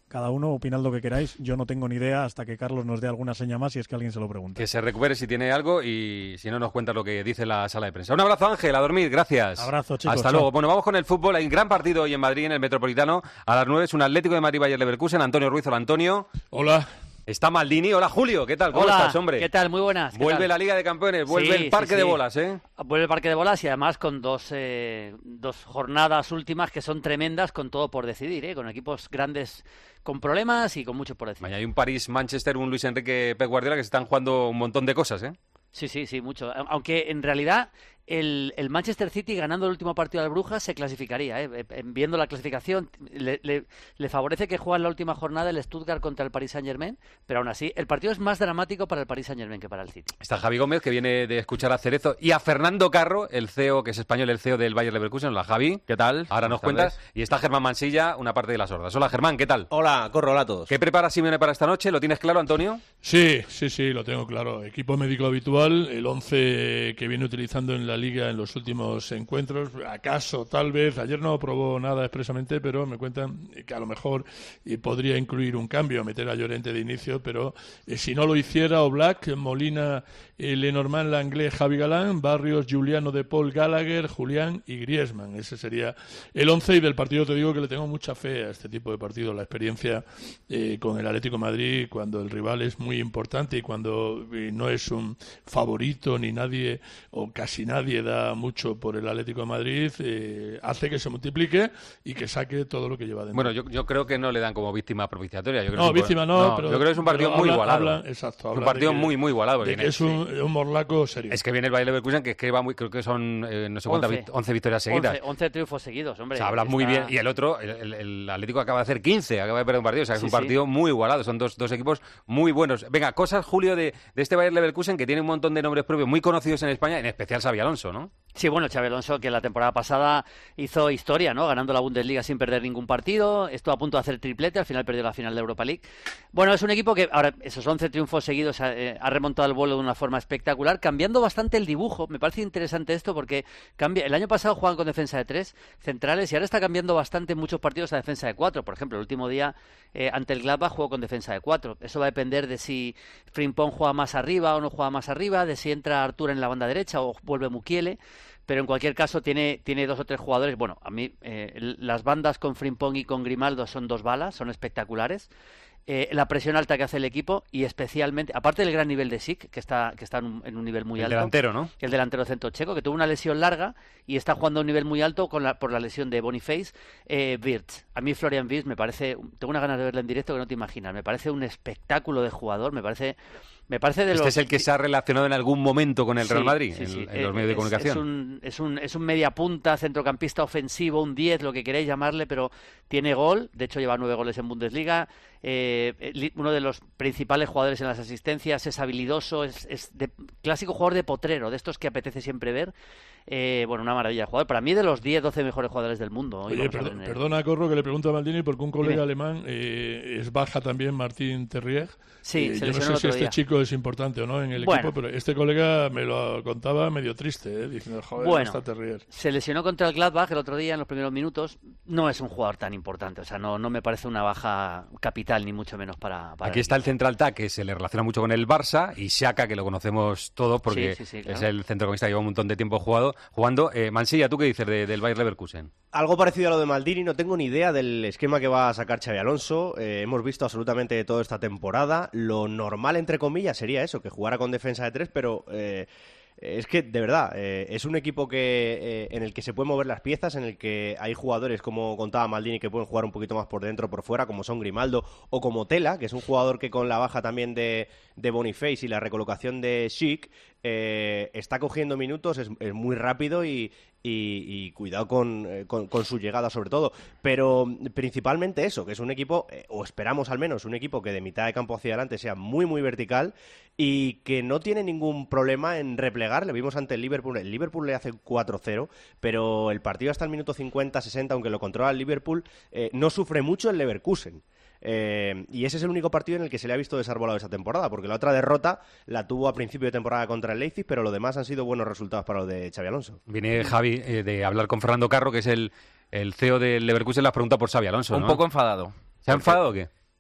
cada uno opinad lo que queráis. Yo no tengo ni idea hasta que Carlos nos dé alguna seña más, si es que alguien se lo pregunta. Que se recupere si tiene algo y si no nos cuenta lo que dice la sala de prensa. Un abrazo, Ángel, a dormir, gracias. Abrazo, chicos. Hasta chao. luego. Bueno, vamos con el fútbol. Hay un gran partido hoy en Madrid, en el Metropolitano. A las nueve es un Atlético de Madrid Bayer Leverkusen. Antonio Ruiz, hola Antonio. Hola. Está Maldini. Hola, Julio. ¿Qué tal? ¿Cómo Hola, estás, hombre? ¿qué tal? Muy buenas. ¿Qué Vuelve tal? la Liga de Campeones, vuelve Sí, el Parque sí, de sí. Bolas, ¿eh? Vuelve el Parque de Bolas y además con dos, eh, dos jornadas últimas que son tremendas, con todo por decidir, ¿eh? Con equipos grandes con problemas y con mucho por decidir. Mañana hay un París-Manchester, un Luis Enrique Pep Guardiola que se están jugando un montón de cosas, ¿eh? Sí, sí, sí, mucho. Aunque en realidad el, el Manchester City ganando el último partido al Brujas se clasificaría, ¿eh? Viendo la clasificación, le, le, le favorece que juegue en la última jornada el Stuttgart contra el Paris Saint-Germain, pero aún así el partido es más dramático para el Paris Saint-Germain que para el City. Está Javi Gómez, que viene de escuchar a Cerezo, y a Fernando Carro, el C E O, que es español, el C E O del Bayer Leverkusen. Hola, Javi. ¿Qué tal? Ahora nos Buenas cuentas. Y está Germán Mansilla, una parte de las hordas. Hola, Germán, ¿qué tal? Hola, Corro, hola a todos. ¿Qué prepara Simeone para esta noche? ¿Lo tienes claro, Antonio? Sí, sí, sí, lo tengo claro. Equipo médico habitual, el once que viene utilizando en la Liga en los últimos encuentros. Acaso, tal vez, ayer no probó nada expresamente, pero me cuentan que a lo mejor eh, podría incluir un cambio, meter a Llorente de inicio, pero eh, si no lo hiciera, Oblak, Molina, eh, Lenormand, Langlais, Javi Galán, Barrios, Juliano de Paul, Gallagher, Julián y Griezmann. Ese sería el once, y del partido te digo que le tengo mucha fe a este tipo de partido. La experiencia eh, con el Atlético de Madrid, cuando el rival es muy importante y cuando eh, no es un favorito ni nadie o casi nadie da mucho por el Atlético de Madrid, eh, hace que se multiplique y que saque todo lo que lleva dentro. Bueno, yo, yo creo que no le dan como víctima propiciatoria. Yo creo No, que es un- víctima no, pero- yo creo que es un partido pero muy hablan- igualado. hablan- exacto, es un hablan partido de que- muy, muy igualado. de que viene. es un, un morlaco serio. Es que viene el Bayer Leverkusen, que es que va muy, creo que son eh, no sé cuántas, once. vic- once victorias seguidas. once, once triunfos seguidos, hombre. O sea, habla muy Está- bien. Y el otro, el, el- el Atlético acaba de hacer quince, acaba de perder un partido. O sea, es Sí, un sí. partido muy igualado. Son dos, dos equipos muy buenos. Venga, cosas, Julio, de, de este Bayer Leverkusen, que tiene un montón de nombres propios muy conocidos en España, en especial Xabi Alonso, ¿no? Sí, bueno, Xabi Alonso, que la temporada pasada hizo historia, ¿no? Ganando la Bundesliga sin perder ningún partido, estuvo a punto de hacer triplete, al final perdió la final de Europa League. Bueno, es un equipo que ahora esos once triunfos seguidos eh, ha remontado el vuelo de una forma espectacular, cambiando bastante el dibujo. Me parece interesante esto porque cambia. El año pasado jugaban con defensa de tres centrales y ahora está cambiando bastante en muchos partidos a defensa de cuatro. Por ejemplo, el último día eh, ante el Gladbach jugó con defensa de cuatro. Eso va a depender de si Frimpong juega más arriba o no juega más arriba, de si entra Artur en la banda derecha o vuelve Mukiele. Pero en cualquier caso tiene, tiene dos o tres jugadores. Bueno, a mí eh, las bandas con Frimpong y con Grimaldo son dos balas, son espectaculares. Eh, la presión alta que hace el equipo y especialmente, aparte del gran nivel de Sik, que está, que está en, un, en un nivel muy El alto. delantero, ¿no? El delantero centro checo, que tuvo una lesión larga y está jugando a un nivel muy alto con la, por la lesión de Boniface. Eh, Wirtz. A mí Florian Wirtz me parece, tengo unas ganas de verle en directo que no te imaginas. Me parece un espectáculo de jugador, me parece... Me parece de Este los... es el que se ha relacionado en algún momento con el Real Sí, Madrid, sí, en, sí. en los Eh, medios de es- comunicación. Es un, es, un, es un media punta, centrocampista ofensivo, un diez, lo que queréis llamarle, pero tiene gol. De hecho, lleva nueve goles en Bundesliga. Eh, li- uno de los principales jugadores en las asistencias, es habilidoso, es, es de, clásico jugador de potrero, de estos que apetece siempre ver. Eh, bueno, una maravilla de jugador. Para mí, de los diez, doce mejores jugadores del mundo. Hoy Oye, vamos a perdo- ver en el- perdona, Corro, que le pregunto a Maldini, porque un colega Dime. alemán eh, es baja también, Martín Terrier. Sí, Eh, se yo no lesionó sé el si otro este día. chico es importante o no en el Bueno. equipo, pero este colega me lo contaba medio triste, ¿eh? Diciendo, joder, Bueno, está Terrier. se lesionó contra el Gladbach el otro día en los primeros minutos. No es un jugador tan importante, o sea, no, no me parece una baja capital, ni mucho menos para... para Aquí el está el central Tac, que se le relaciona mucho con el Barça, y Xhaka, que lo conocemos todos porque Sí, sí, sí, claro. es el centrocampista que lleva un montón de tiempo jugado, jugando. Eh, Mansilla, ¿tú qué dices de- del Bayer Leverkusen? Algo parecido a lo de Maldini, no tengo ni idea del esquema que va a sacar Xabi Alonso. Eh, hemos visto absolutamente toda esta temporada. Lo normal, entre comillas, sería eso, que jugara con defensa de tres, pero eh, es que, de verdad, eh, es un equipo que eh, en el que se pueden mover las piezas, en el que hay jugadores, como contaba Maldini, que pueden jugar un poquito más por dentro o por fuera, como son Grimaldo o como Tela, que es un jugador que con la baja también de, de Boniface y la recolocación de Schick, eh, está cogiendo minutos, es, es muy rápido y, y, y cuidado con, eh, con, con su llegada sobre todo, pero principalmente eso, que es un equipo, eh, o esperamos al menos, un equipo que de mitad de campo hacia adelante sea muy muy vertical y que no tiene ningún problema en replegar. Le vimos ante el Liverpool, el Liverpool le hace cuatro cero, pero el partido hasta el minuto cincuenta sesenta, aunque lo controla el Liverpool, eh, no sufre mucho el Leverkusen. Eh, y ese es el único partido en el que se le ha visto desarbolado esa temporada, porque la otra derrota la tuvo a principio de temporada contra el Leipzig, pero lo demás han sido buenos resultados para lo de Xabi Alonso. Viene Javi eh, de hablar con Fernando Carro, que es el, el C E O del Leverkusen, las pregunta por Xabi Alonso, Un ¿no? poco enfadado. ¿Se ha enfadado o qué?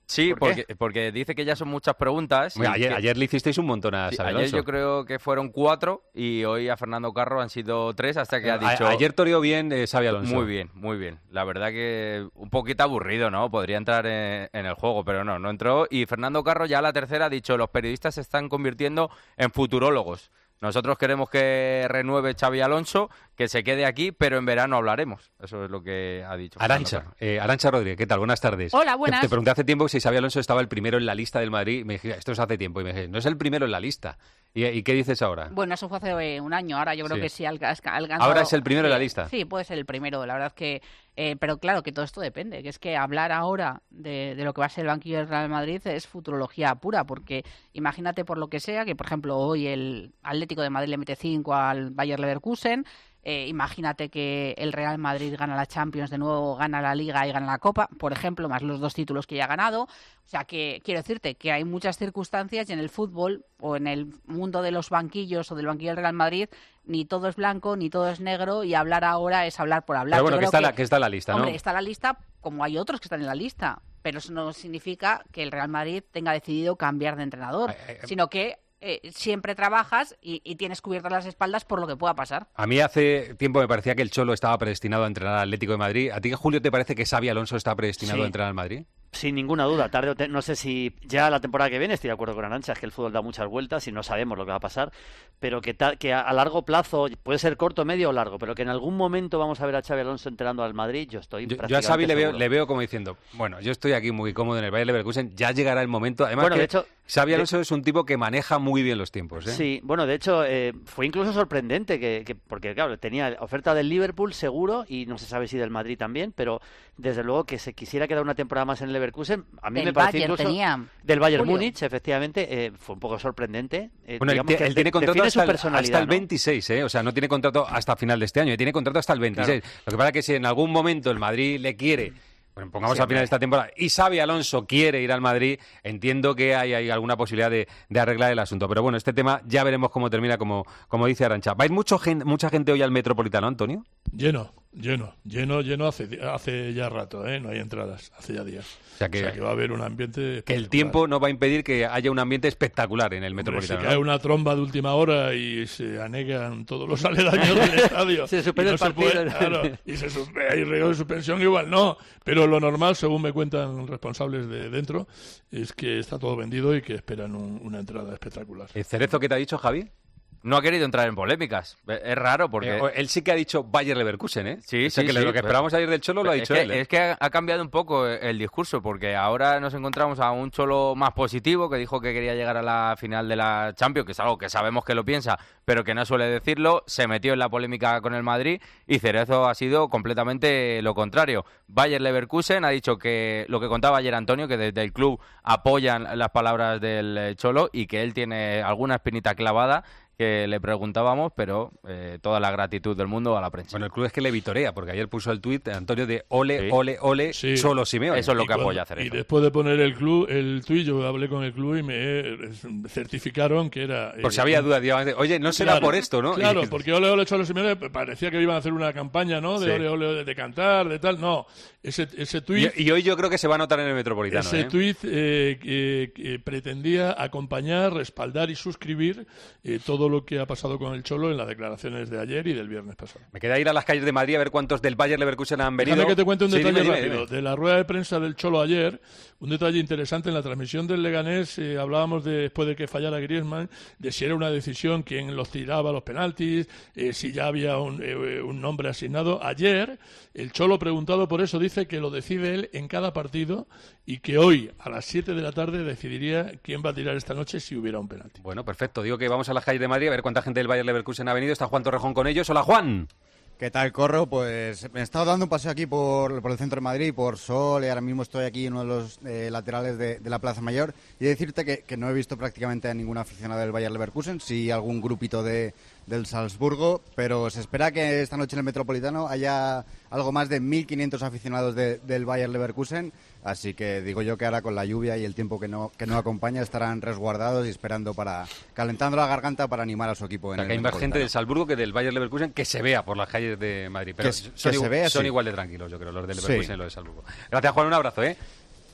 Sí, ¿Por qué? porque, porque dice que ya son muchas preguntas. Oye, y ayer, que- ayer le hicisteis un montón a Sí, Xabi ayer Alonso. yo creo que fueron cuatro y hoy a Fernando Carro han sido tres hasta que ha A- dicho... ayer toreó bien eh, Xabi Alonso. Muy bien, muy bien. La verdad que un poquito aburrido, ¿no? Podría entrar en, en el juego, pero no, no entró. Y Fernando Carro ya a la tercera ha dicho, los periodistas se están convirtiendo en futurólogos. Nosotros queremos que renueve Xabi Alonso, que se quede aquí, pero en verano hablaremos. Eso es lo que ha dicho. Arancha, Fernando eh, Arancha Rodríguez, ¿qué tal? Buenas tardes. Hola, buenas. Te, te pregunté hace tiempo si Xabi Alonso estaba el primero en la lista del Madrid. Me dije, esto es hace tiempo. Y me dije, no es el primero en la lista. ¿Y, y qué dices ahora? Bueno, eso fue hace eh, un año. Ahora yo creo Sí. que sí ha alca- ha alcanzado... Ahora es el primero sí, en la lista. Sí, puede ser el primero. La verdad que... eh, pero claro, que todo esto depende. Que es que hablar ahora de, de lo que va a ser el banquillo del Real Madrid es futurología pura. Porque imagínate por lo que sea, que por ejemplo hoy el Atlético de Madrid le mete cinco al Bayer Leverkusen. Eh, imagínate que el Real Madrid gana la Champions de nuevo, gana la Liga y gana la Copa, por ejemplo, más los dos títulos que ya ha ganado. O sea que quiero decirte que hay muchas circunstancias y en el fútbol o en el mundo de los banquillos o del banquillo del Real Madrid ni todo es blanco ni todo es negro y hablar ahora es hablar por hablar. Pero bueno, Yo que creo está, la, que está en la lista, Hombre, ¿no? está en la lista como hay otros que están en la lista, pero eso no significa que el Real Madrid tenga decidido cambiar de entrenador, sino que eh, siempre trabajas y, y tienes cubiertas las espaldas por lo que pueda pasar. A mí hace tiempo me parecía que el Cholo estaba predestinado a entrenar al Atlético de Madrid. ¿A ti, Julio, te parece que Xabi Alonso está predestinado Sí. a entrenar al Madrid? Sin ninguna duda, tarde o te- no sé si ya la temporada que viene, estoy de acuerdo con Arantxa, es que el fútbol da muchas vueltas y no sabemos lo que va a pasar, pero que, ta- que a, a largo plazo, puede ser corto, medio o largo, pero que en algún momento vamos a ver a Xabi Alonso entrenando al Madrid, yo estoy Yo, yo a prácticamente Xabi le veo, seguro. le veo como diciendo, bueno, yo estoy aquí muy cómodo en el Bayer Leverkusen, ya llegará el momento. Además, Bueno, que de hecho, Xabi de- Alonso es un tipo que maneja muy bien los tiempos, ¿eh? Sí, bueno, de hecho eh, fue incluso sorprendente que, que- porque claro, tenía oferta del Liverpool seguro y no se sabe si del Madrid también, pero desde luego que se quisiera quedar una temporada más en el Leverkusen, a mí Del me parece Bayern incluso tenía, del Bayern Julio. Múnich, efectivamente, eh, fue un poco sorprendente. Eh, Bueno, él, digamos te- que él tiene de- contrato define hasta su el, personalidad, hasta el ¿no? veintiséis, ¿eh? O sea, no tiene contrato hasta final de este año, tiene contrato hasta el veintiséis. Lo que pasa es que si en algún momento el Madrid le quiere, bueno, pongamos Sí, al final hombre. de esta temporada, y Xabi Alonso quiere ir al Madrid, entiendo que hay, hay alguna posibilidad de, de arreglar el asunto. Pero bueno, este tema ya veremos cómo termina, como, como dice Arantxa. ¿Va a ir mucho gen- mucha gente hoy al Metropolitano, Antonio? Lleno, lleno, lleno, lleno hace, hace ya rato, ¿eh? No hay entradas, hace ya días. O sea que, va a haber un ambiente... que el tiempo no va a impedir que haya un ambiente espectacular en el Hombre, si Metropolitano. cae ¿no? una tromba de última hora y se anegan todos los aledaños del estadio. Se y suspende no el se partido. puede- claro, y se suspe- hay riesgo de suspensión, igual no. Pero lo normal, según me cuentan responsables de dentro, es que está todo vendido y que esperan un- una entrada espectacular. ¿El Cerezo qué te ha dicho, Javi? No ha querido entrar en polémicas. Es raro porque... Eh, él sí que ha dicho Bayer Leverkusen, ¿eh? Sí, O sea, sí, que sí, lo que pero- esperábamos ayer del Cholo lo ha es dicho que, él. ¿eh? Es que ha, ha cambiado un poco el discurso, porque ahora nos encontramos a un Cholo más positivo, que dijo que quería llegar a la final de la Champions, que es algo que sabemos que lo piensa, pero que no suele decirlo. Se metió en la polémica con el Madrid y Cerezo ha sido completamente lo contrario. Bayer Leverkusen ha dicho que lo que contaba ayer Antonio, que desde el club apoyan las palabras del eh, Cholo y que él tiene alguna espinita clavada que le preguntábamos, pero eh, toda la gratitud del mundo a la prensa. Bueno, el club es que le vitorea, porque ayer puso el tuit Antonio de ole, Sí. ole, ole, Sí. Cholo Simeone. Eso es lo Y que cuando- apoya hacer Y eso. después de poner el club, el tuit, yo hablé con el club y me eh, certificaron que era... Por si eh, había dudas, digamos, oye, no será Claro, por esto, ¿no? Y Claro, dijiste, porque Ole Ole Cholo Simeone parecía que iban a hacer una campaña, ¿no? De Sí. Ole Ole, de cantar, de tal. No, ese, ese tuit... y, y hoy yo creo que se va a notar en el Metropolitano. Ese ¿eh? tuit eh, que, que pretendía acompañar, respaldar y suscribir eh, todo lo que ha pasado con el Cholo en las declaraciones de ayer y del viernes pasado. Me queda ir a las calles de Madrid a ver cuántos del Bayer Leverkusen han venido. Déjame que te cuente un Sí, detalle dime, dime, rápido. dime. De la rueda de prensa del Cholo ayer, un detalle interesante en la transmisión del Leganés, eh, hablábamos de, después de que fallara Griezmann, de si era una decisión quién los tiraba los penaltis, eh, si ya había un, eh, un nombre asignado. Ayer, el Cholo, preguntado por eso, dice que lo decide él en cada partido y que hoy, a las siete de la tarde, decidiría quién va a tirar esta noche si hubiera un penalti. Bueno, perfecto. Digo que vamos a las calles de Madrid a ver cuánta gente del Bayer Leverkusen ha venido. Está Juan Torrejón con ellos. Hola, Juan. ¿Qué tal, Corro? Pues me he estado dando un paseo aquí por, por el centro de Madrid, por Sol, y ahora mismo estoy aquí en uno de los eh, laterales de, de la Plaza Mayor. Y decirte que, que no he visto prácticamente a ningún aficionado del Bayer Leverkusen, sí algún grupito de, del Salzburgo, pero se espera que esta noche en el Metropolitano haya algo más de mil quinientos aficionados de, del Bayer Leverkusen. Así que digo yo que ahora con la lluvia y el tiempo que no, que no acompaña estarán resguardados y esperando para, calentando la garganta para animar a su equipo O en sea, el que hay más gente Metropolitano. del Salzburgo que del Bayer Leverkusen que se vea por las calles de Madrid. Pero Que- son, que se igu- vea, son sí. igual de tranquilos, yo creo, los del Sí. Leverkusen y los de Salzburgo. Gracias, Juan. Un abrazo, ¿eh?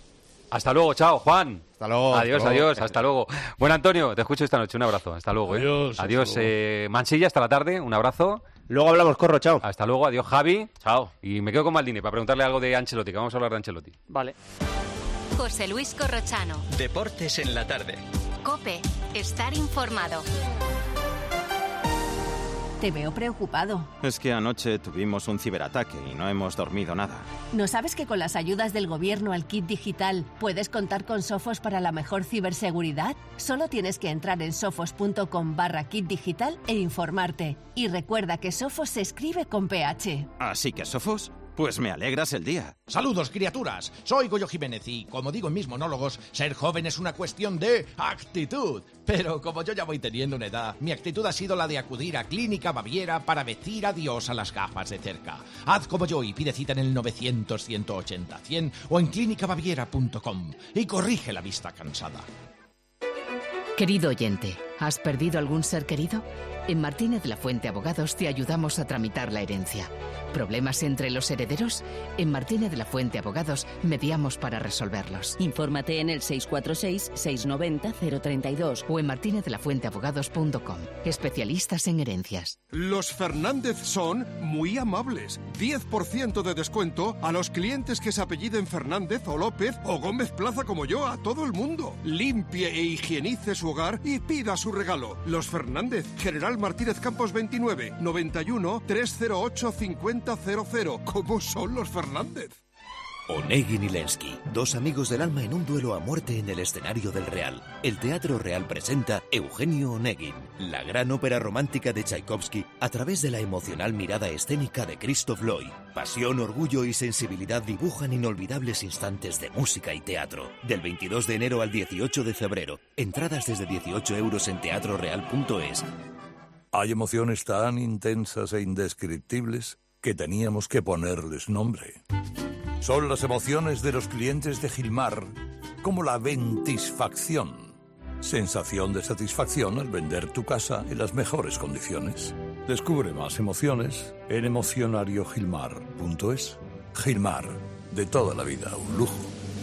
Hasta luego, chao, Juan. Hasta luego. Adiós, hasta luego. adiós, hasta luego. Bueno, Antonio, te escucho esta noche. Un abrazo. Hasta luego. ¿eh? Adiós. Adiós, hasta luego. eh, Mansilla, hasta la tarde. Un abrazo. Luego hablamos, Corro, chao. Hasta luego, adiós, Javi. Chao. Y me quedo con Maldini para preguntarle algo de Ancelotti, que vamos a hablar de Ancelotti. Vale. José Luis Corrochano. Deportes en la tarde. COPE. Estar informado. Te veo preocupado. Es que anoche tuvimos un ciberataque y no hemos dormido nada. ¿No sabes que con las ayudas del gobierno al kit digital puedes contar con Sofos para la mejor ciberseguridad? Solo tienes que entrar en sofos.com barra kit digital e informarte. Y recuerda que Sofos se escribe con P H. Así que, Sofos, pues me alegras el día. Saludos, criaturas. Soy Goyo Jiménez y, como digo en mis monólogos, ser joven es una cuestión de actitud. Pero como yo ya voy teniendo una edad, mi actitud ha sido la de acudir a Clínica Baviera para decir adiós a las gafas de cerca. Haz como yo y pide cita en el novecientos, ciento ochenta, cien o en clínica baviera punto com y corrige la vista cansada. Querido oyente, ¿has perdido algún ser querido? En Martínez La Fuente Abogados te ayudamos a tramitar la herencia. ¿Problemas entre los herederos? En Martínez La Fuente Abogados mediamos para resolverlos. Infórmate en el seis cuatro seis, seis nueve cero, cero tres dos o en martínez de la fuente abogados punto com. Especialistas en herencias. Los Fernández son muy amables. diez por ciento de descuento a los clientes que se apelliden Fernández o López o Gómez Plaza como yo, a todo el mundo. Limpie e higienice su hogar y pida su regalo. Los Fernández, General Martínez Campos veintinueve, noventa y uno, trescientos ocho, cincuenta cero cero. ¿Cómo son los Fernández? Onegin y Lenski, dos amigos del alma en un duelo a muerte en el escenario del Real. El Teatro Real presenta Eugenio Onegin, la gran ópera romántica de Tchaikovsky a través de la emocional mirada escénica de Christoph Loy. Pasión, orgullo y sensibilidad dibujan inolvidables instantes de música y teatro. Del veintidós de enero al dieciocho de febrero. Entradas desde dieciocho euros en teatro real punto es. Hay emociones tan intensas e indescriptibles que teníamos que ponerles nombre. Son las emociones de los clientes de Gilmar, como la ventisfacción. Sensación de satisfacción al vender tu casa en las mejores condiciones. Descubre más emociones en emocionario gilmar punto es. Gilmar, de toda la vida, un lujo.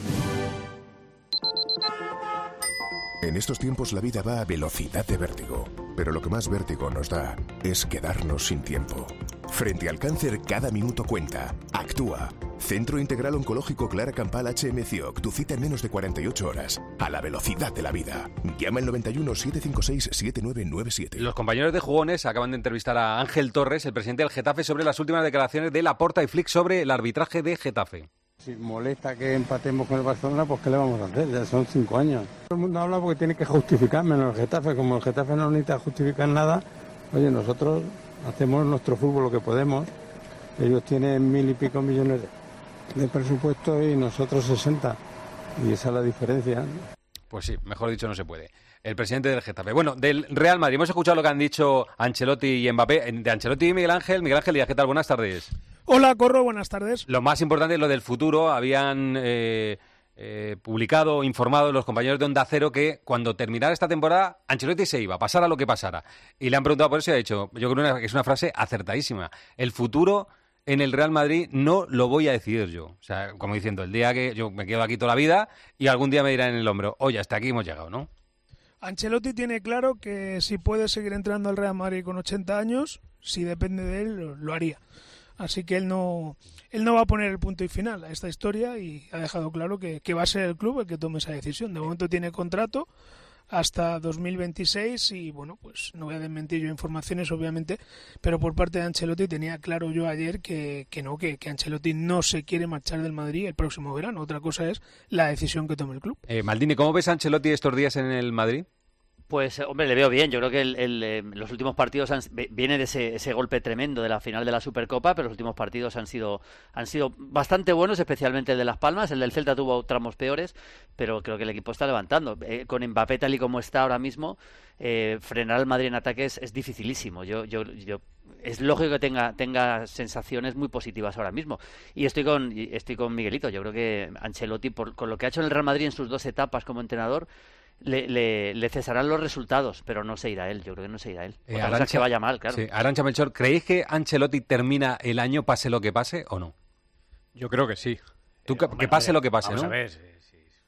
En estos tiempos la vida va a velocidad de vértigo, pero lo que más vértigo nos da es quedarnos sin tiempo. Frente al cáncer, cada minuto cuenta. Actúa. Centro Integral Oncológico Clara Campal H M C I O C. Tu cita en menos de cuarenta y ocho horas. A la velocidad de la vida. Llama al noventa y uno, setecientos cincuenta y seis, setenta y nueve noventa y siete. Los compañeros de Jugones acaban de entrevistar a Ángel Torres, el presidente del Getafe, sobre las últimas declaraciones de Laporta y Flick sobre el arbitraje de Getafe. Si molesta que empatemos con el Barcelona, pues ¿qué le vamos a hacer? Ya son cinco años. Todo el mundo habla porque tiene que justificar, menos el Getafe. Como el Getafe no necesita justificar nada, oye, nosotros hacemos nuestro fútbol lo que podemos. Ellos tienen mil y pico millones de presupuesto y nosotros sesenta. Y esa es la diferencia. Pues sí, mejor dicho no se puede. El presidente del Getafe. Bueno, del Real Madrid. Hemos escuchado lo que han dicho Ancelotti y Mbappé. De Ancelotti y Miguel Ángel. Miguel Ángel Díaz, ¿qué tal? Buenas tardes. Hola, Corro, buenas tardes. Lo más importante es lo del futuro. Habían eh, eh, publicado, informado los compañeros de Onda Cero que cuando terminara esta temporada, Ancelotti se iba, pasara lo que pasara. Y le han preguntado por eso y ha dicho, yo creo que es una frase acertadísima. El futuro en el Real Madrid no lo voy a decidir yo. O sea, como diciendo, el día que yo me quedo aquí toda la vida y algún día me dirán en el hombro, oye, hasta aquí hemos llegado, ¿no? Ancelotti tiene claro que si puede seguir entrando al Real Madrid con ochenta años, si depende de él, lo, lo haría. Así que él no él no va a poner el punto y final a esta historia y ha dejado claro que, que va a ser el club el que tome esa decisión. De momento tiene contrato hasta dos mil veintiséis y, bueno, pues no voy a desmentir yo informaciones, obviamente, pero por parte de Ancelotti tenía claro yo ayer que, que no, que, que Ancelotti no se quiere marchar del Madrid el próximo verano. Otra cosa es la decisión que tome el club. Eh, Maldini, ¿cómo ves a Ancelotti estos días en el Madrid? Pues, hombre, le veo bien. Yo creo que el, el, eh, los últimos partidos han, viene de ese, ese golpe tremendo de la final de la Supercopa, pero los últimos partidos han sido han sido bastante buenos, especialmente el de Las Palmas. El del Celta tuvo tramos peores, pero creo que el equipo está levantando. Eh, con Mbappé tal y como está ahora mismo, eh, frenar al Madrid en ataque es, es dificilísimo. Yo, yo, yo es lógico que tenga tenga sensaciones muy positivas ahora mismo. Y estoy con estoy con Miguelito. Yo creo que Ancelotti, por, con lo que ha hecho en el Real Madrid en sus dos etapas como entrenador, Le, le, le cesarán los resultados, pero no se irá él. Yo creo que no se irá él. Eh, Otra cosa es que vaya mal, claro. Sí, Arantxa Melchor, ¿creéis que Ancelotti termina el año pase lo que pase o no? Yo creo que sí. Tú, que, que pase lo que pase, Vamos ¿no? a ver, si,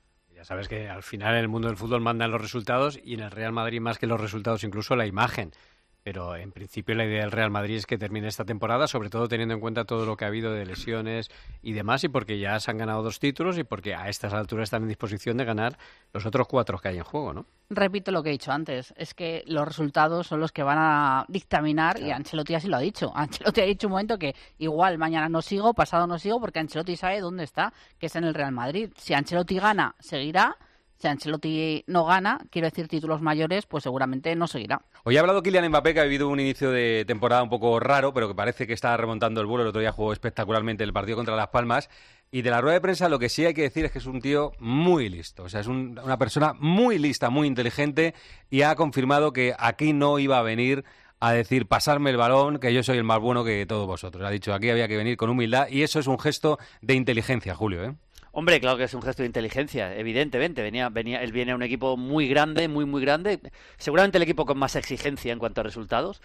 sabes que al final en el mundo del fútbol mandan los resultados y en el Real Madrid más que los resultados incluso la imagen. Pero en principio la idea del Real Madrid es que termine esta temporada, sobre todo teniendo en cuenta todo lo que ha habido de lesiones y demás, y porque ya se han ganado dos títulos y porque a estas alturas están en disposición de ganar los otros cuatro que hay en juego, ¿no? Repito lo que he dicho antes, es que los resultados son los que van a dictaminar, claro. Y Ancelotti así lo ha dicho. Ancelotti ha dicho un momento que igual mañana no sigo, pasado no sigo, porque Ancelotti sabe dónde está, que es en el Real Madrid. Si Ancelotti gana, seguirá. Si Ancelotti no gana, quiero decir títulos mayores, pues seguramente no seguirá. Hoy ha hablado Kylian Mbappé, que ha vivido un inicio de temporada un poco raro, pero que parece que está remontando el vuelo. El otro día jugó espectacularmente el partido contra Las Palmas. Y de la rueda de prensa lo que sí hay que decir es que es un tío muy listo. O sea, es un, una persona muy lista, muy inteligente, y ha confirmado que aquí no iba a venir a decir pasarme el balón, que yo soy el más bueno que todos vosotros. Ha dicho aquí había que venir con humildad, y eso es un gesto de inteligencia, Julio, ¿eh? Hombre, claro que es un gesto de inteligencia, evidentemente. Venía, venía, él viene a un equipo muy grande, muy, muy grande. Seguramente el equipo con más exigencia en cuanto a resultados,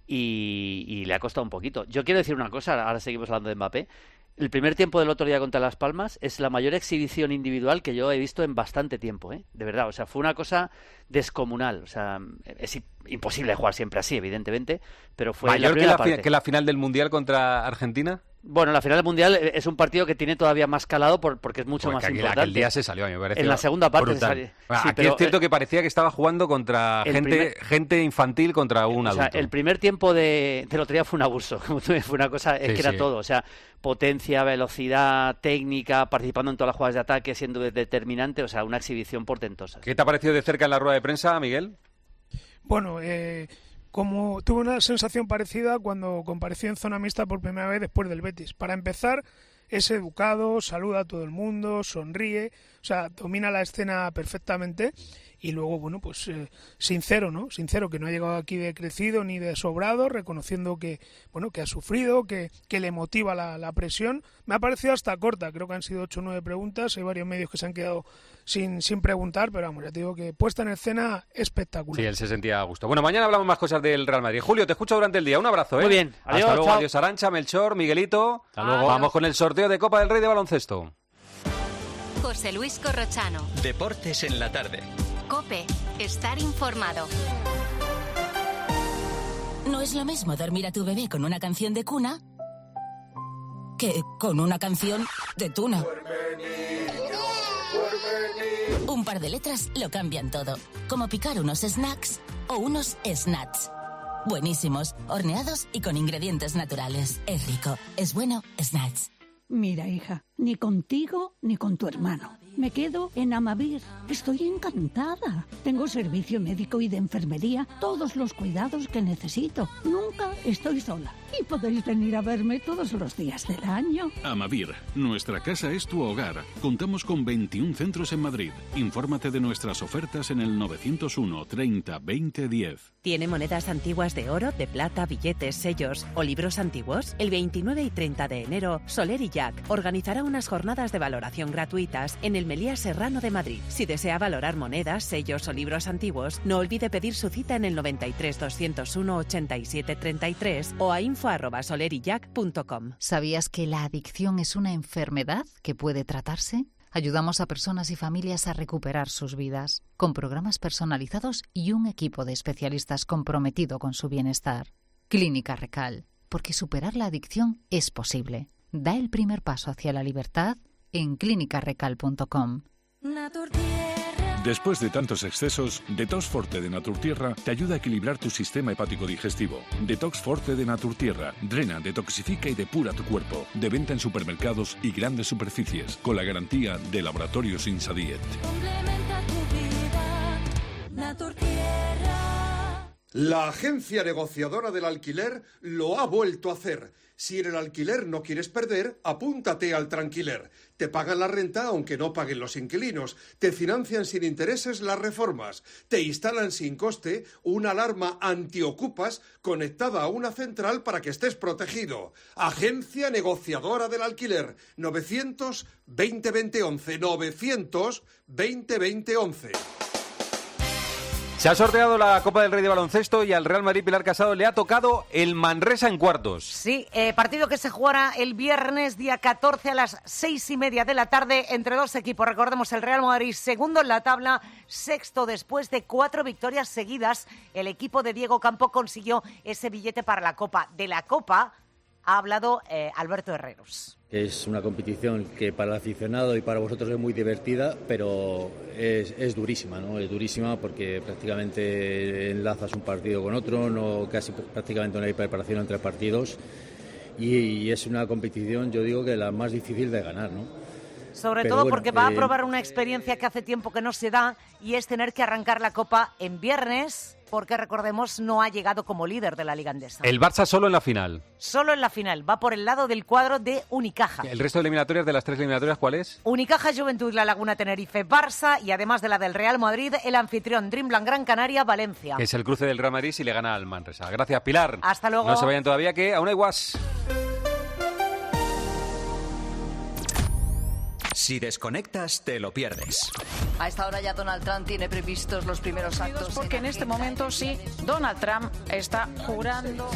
y, y le ha costado un poquito. Yo quiero decir una cosa, ahora seguimos hablando de Mbappé. El primer tiempo del otro día contra Las Palmas es la mayor exhibición individual que yo he visto en bastante tiempo, ¿eh? De verdad, o sea, fue una cosa descomunal. O sea, es imposible jugar siempre así, evidentemente, pero fue ¿Mayor la primera que, la, parte. que la final del Mundial contra Argentina? Bueno, la final del Mundial es un partido que tiene todavía más calado por, porque es mucho pues más que aquí, importante. Aquel día se salió, a mí me pareció en la segunda parte se brutal. salió. Bueno, sí, aquí pero, es cierto eh, que parecía que estaba jugando contra gente, primer... gente infantil contra un o adulto. sea, el primer tiempo de, del otro día fue un abuso. Fue una cosa, es sí, que era sí. todo. O sea, potencia, velocidad, técnica, participando en todas las jugadas de ataque, siendo determinante. O sea, una exhibición portentosa. ¿Qué te ha parecido de cerca en la rueda de prensa, Miguel? Bueno, eh... como tuve una sensación parecida cuando compareció en zona mixta por primera vez después del Betis. Para empezar, es educado, saluda a todo el mundo, sonríe, o sea, domina la escena perfectamente. Y luego, bueno, pues eh, sincero, ¿no? Sincero, que no ha llegado aquí de crecido ni de sobrado, reconociendo que, bueno, que ha sufrido, que, que le motiva la, la presión. Me ha parecido hasta corta, creo que han sido ocho o nueve preguntas, hay varios medios que se han quedado sin, sin preguntar, pero vamos, ya te digo que puesta en escena espectacular. Sí, él se sentía a gusto. Bueno, mañana hablamos más cosas del Real Madrid. Julio, te escucho durante el día. Un abrazo, ¿eh? Muy bien. Hasta Adiós, luego. chao. Adiós, Arantxa, Melchor, Miguelito. Hasta luego. Vamos con el sorteo de Copa del Rey de baloncesto. José Luis Corrochano. Deportes en la tarde. COPE. Estar informado. No es lo mismo dormir a tu bebé con una canción de cuna que con una canción de tuna. Un par de letras lo cambian todo. Como picar unos snacks o unos snacks. Buenísimos, horneados y con ingredientes naturales. Es rico, es bueno, snacks. Mira, hija, ni contigo ni con tu hermano. Me quedo en Amavir. Estoy encantada. Tengo servicio médico y de enfermería, todos los cuidados que necesito. Nunca estoy sola. Y podéis venir a verme todos los días del año. Amavir, nuestra casa es tu hogar. Contamos con veintiún centros en Madrid. Infórmate de nuestras ofertas en el novecientos uno treinta veinte diez. ¿Tiene monedas antiguas de oro, de plata, billetes, sellos o libros antiguos? El veintinueve y treinta de enero, Soler y Jack organizará unas jornadas de valoración gratuitas en el Meliá Serrano de Madrid. Si desea valorar monedas, sellos o libros antiguos, no olvide pedir su cita en el noventa y tres doscientos uno ochenta y siete treinta y tres o a info arroba solerijack punto com. ¿Sabías que la adicción es una enfermedad que puede tratarse? Ayudamos a personas y familias a recuperar sus vidas, con programas personalizados y un equipo de especialistas comprometido con su bienestar. Clínica Recal, porque superar la adicción es posible. Da el primer paso hacia la libertad en clínica recal punto com. Después de tantos excesos, Detox Forte de Naturtierra te ayuda a equilibrar tu sistema hepático digestivo. Detox Forte de Naturtierra drena, detoxifica y depura tu cuerpo. De venta en supermercados y grandes superficies, con la garantía de Laboratorios Insadiet. Complementa tu vida, Naturtierra. La agencia negociadora del alquiler lo ha vuelto a hacer. Si en el alquiler no quieres perder, apúntate al Tranquiler. Te pagan la renta aunque no paguen los inquilinos. Te financian sin intereses las reformas. Te instalan sin coste una alarma antiocupas conectada a una central para que estés protegido. Agencia negociadora del alquiler. novecientos veinte veinte once. novecientos veinte veinte once. Se ha sorteado la Copa del Rey de baloncesto y al Real Madrid, Pilar Casado, le ha tocado el Manresa en cuartos. Sí, eh, partido que se jugará el viernes día catorce a las seis y media de la tarde entre dos equipos. Recordemos, el Real Madrid segundo en la tabla, sexto después de cuatro victorias seguidas. El equipo de Diego Campo consiguió ese billete para la Copa. De la Copa ha hablado eh, Alberto Herreros. Es una competición que para el aficionado y para vosotros es muy divertida, pero es, es durísima, ¿no? Es durísima porque prácticamente enlazas un partido con otro, no casi prácticamente no hay preparación entre partidos y, y es una competición, yo digo, que la más difícil de ganar, ¿no? Sobre Pero todo bueno, porque va a eh, probar una experiencia que hace tiempo que no se da y es tener que arrancar la Copa en viernes, porque recordemos no ha llegado como líder de la Liga Endesa. El Barça solo en la final. Solo en la final, va por el lado del cuadro de Unicaja. ¿El resto de eliminatorias, de las tres eliminatorias, cuál es? Unicaja, Juventud, La Laguna, Tenerife, Barça y además de la del Real Madrid, el anfitrión Dreamland Gran Canaria, Valencia. Que es el cruce del Real Madrid si le gana al Manresa. Gracias, Pilar. Hasta luego. No se vayan todavía, que aún hay guas. Si desconectas, te lo pierdes. A esta hora ya Donald Trump tiene previstos los primeros actos. Porque en este momento sí, Donald Trump está jurando.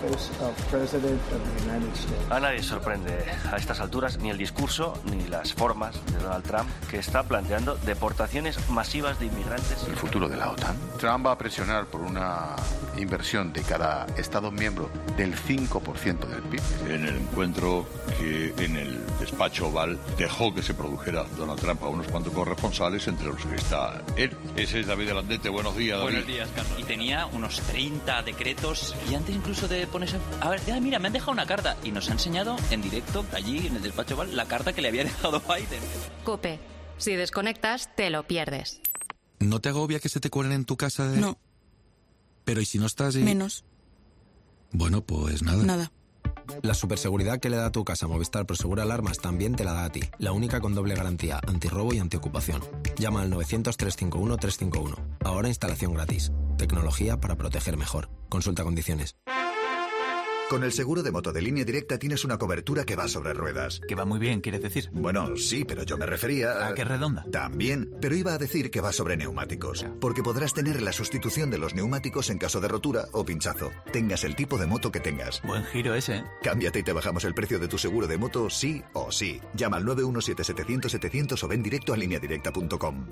A nadie sorprende a estas alturas ni el discurso ni las formas de Donald Trump, que está planteando deportaciones masivas de inmigrantes. El futuro de la OTAN. Trump va a presionar por una inversión de cada Estado miembro del cinco por ciento del P I B. En el encuentro que en el despacho Oval dejó que se produjera Donald Trump a unos cuantos corresponsales, entre los que está él. Ese es David Alandete. Buenos días, David. Buenos días, Carlos. Y tenía unos treinta decretos y antes incluso de ponerse... A ver, ya, mira, me han dejado una carta y nos ha enseñado en directo, allí en el despacho Oval, la carta que le había dejado Biden. COPE. Si desconectas, te lo pierdes. ¿No te agobia que se te cuelen en tu casa de...? No. Pero ¿y si no estás...? Y... Menos. Bueno, pues nada. Nada. La superseguridad que le da a tu casa Movistar Prosegur Alarmas también te la da a ti. La única con doble garantía, antirrobo y antiocupación. Llama al novecientos, trescientos cincuenta y uno, trescientos cincuenta y uno. Ahora instalación gratis. Tecnología para proteger mejor. Consulta condiciones. Con el seguro de moto de Línea Directa tienes una cobertura que va sobre ruedas. Que va muy bien, ¿quieres decir? Bueno, sí, pero yo me refería a... ¿A qué redonda? También, pero iba a decir que va sobre neumáticos. Porque podrás tener la sustitución de los neumáticos en caso de rotura o pinchazo. Tengas el tipo de moto que tengas. Buen giro ese, ¿eh? Cámbiate y te bajamos el precio de tu seguro de moto sí o sí. Llama al nueve uno siete, setecientos, setecientos o ven directo a línea directa punto com.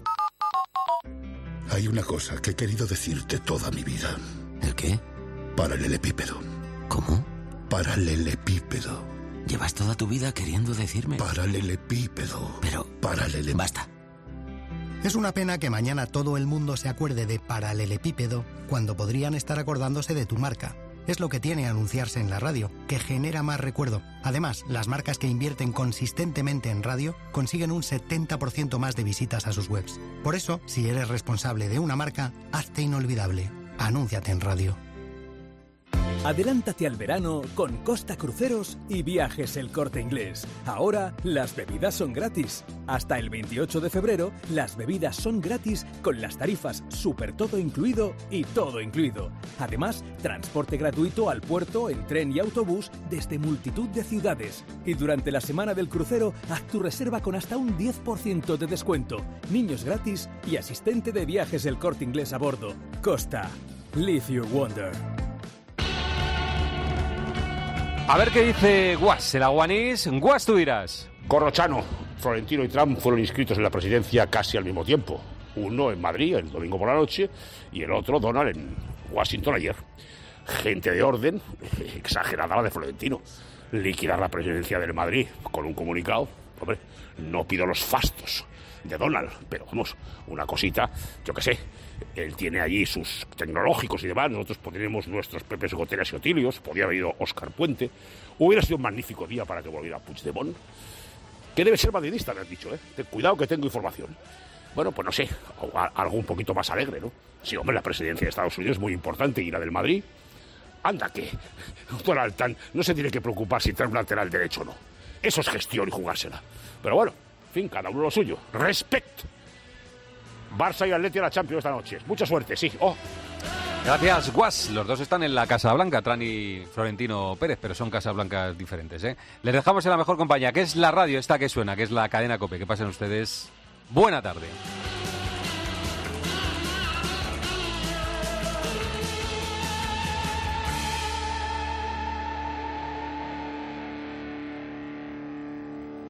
Hay una cosa que he querido decirte toda mi vida. ¿El qué? Paralelepípedo. ¿Cómo? Paralelepípedo. Llevas toda tu vida queriendo decirme. Paralelepípedo. Pero... Paralele... Basta. Es una pena que mañana todo el mundo se acuerde de paralelepípedo cuando podrían estar acordándose de tu marca. Es lo que tiene anunciarse en la radio, que genera más recuerdo. Además, las marcas que invierten consistentemente en radio consiguen un setenta por ciento más de visitas a sus webs. Por eso, si eres responsable de una marca, hazte inolvidable. Anúnciate en radio. Adelántate al verano con Costa Cruceros y Viajes El Corte Inglés. Ahora las bebidas son gratis. Hasta el veintiocho de febrero las bebidas son gratis con las tarifas Super Todo Incluido y Todo Incluido. Además, transporte gratuito al puerto en tren y autobús desde multitud de ciudades. Y durante la semana del crucero, haz tu reserva con hasta un diez por ciento de descuento. Niños gratis y asistente de Viajes El Corte Inglés a bordo. Costa. Live your wonder. A ver qué dice Guas, el aguanís. Guas, tú dirás. Corrochano, Florentino y Trump fueron inscritos en la presidencia casi al mismo tiempo. Uno en Madrid el domingo por la noche y el otro, Donald, en Washington ayer. Gente de orden, exagerada la de Florentino. Liquidar la presidencia del Madrid con un comunicado. Hombre, no pido los fastos de Donald, pero vamos, una cosita, yo qué sé. Él tiene allí sus tecnológicos y demás, nosotros tenemos nuestros Pepes Goteras y Otilios, podría haber ido Óscar Puente. Hubiera sido un magnífico día para que volviera Puigdemont, que debe ser madridista, me han dicho, ¿eh? Ten cuidado que tengo información. Bueno, pues no sé, algo un poquito más alegre, ¿no? Sí, hombre, la presidencia de Estados Unidos es muy importante y la del Madrid. Anda que Donald Trump no se tiene que preocupar si trae un lateral derecho o no. Eso es gestión y jugársela. Pero bueno, en fin, cada uno lo suyo. Respect. Barça y Atleti a la Champions esta noche. Mucha suerte, sí. Oh. Gracias, Guas. Los dos están en la Casa Blanca, Tran y Florentino Pérez, pero son Casas Blancas diferentes, ¿eh? Les dejamos en la mejor compañía, que es la radio esta que suena, que es la cadena COPE. Que pasen ustedes buena tarde.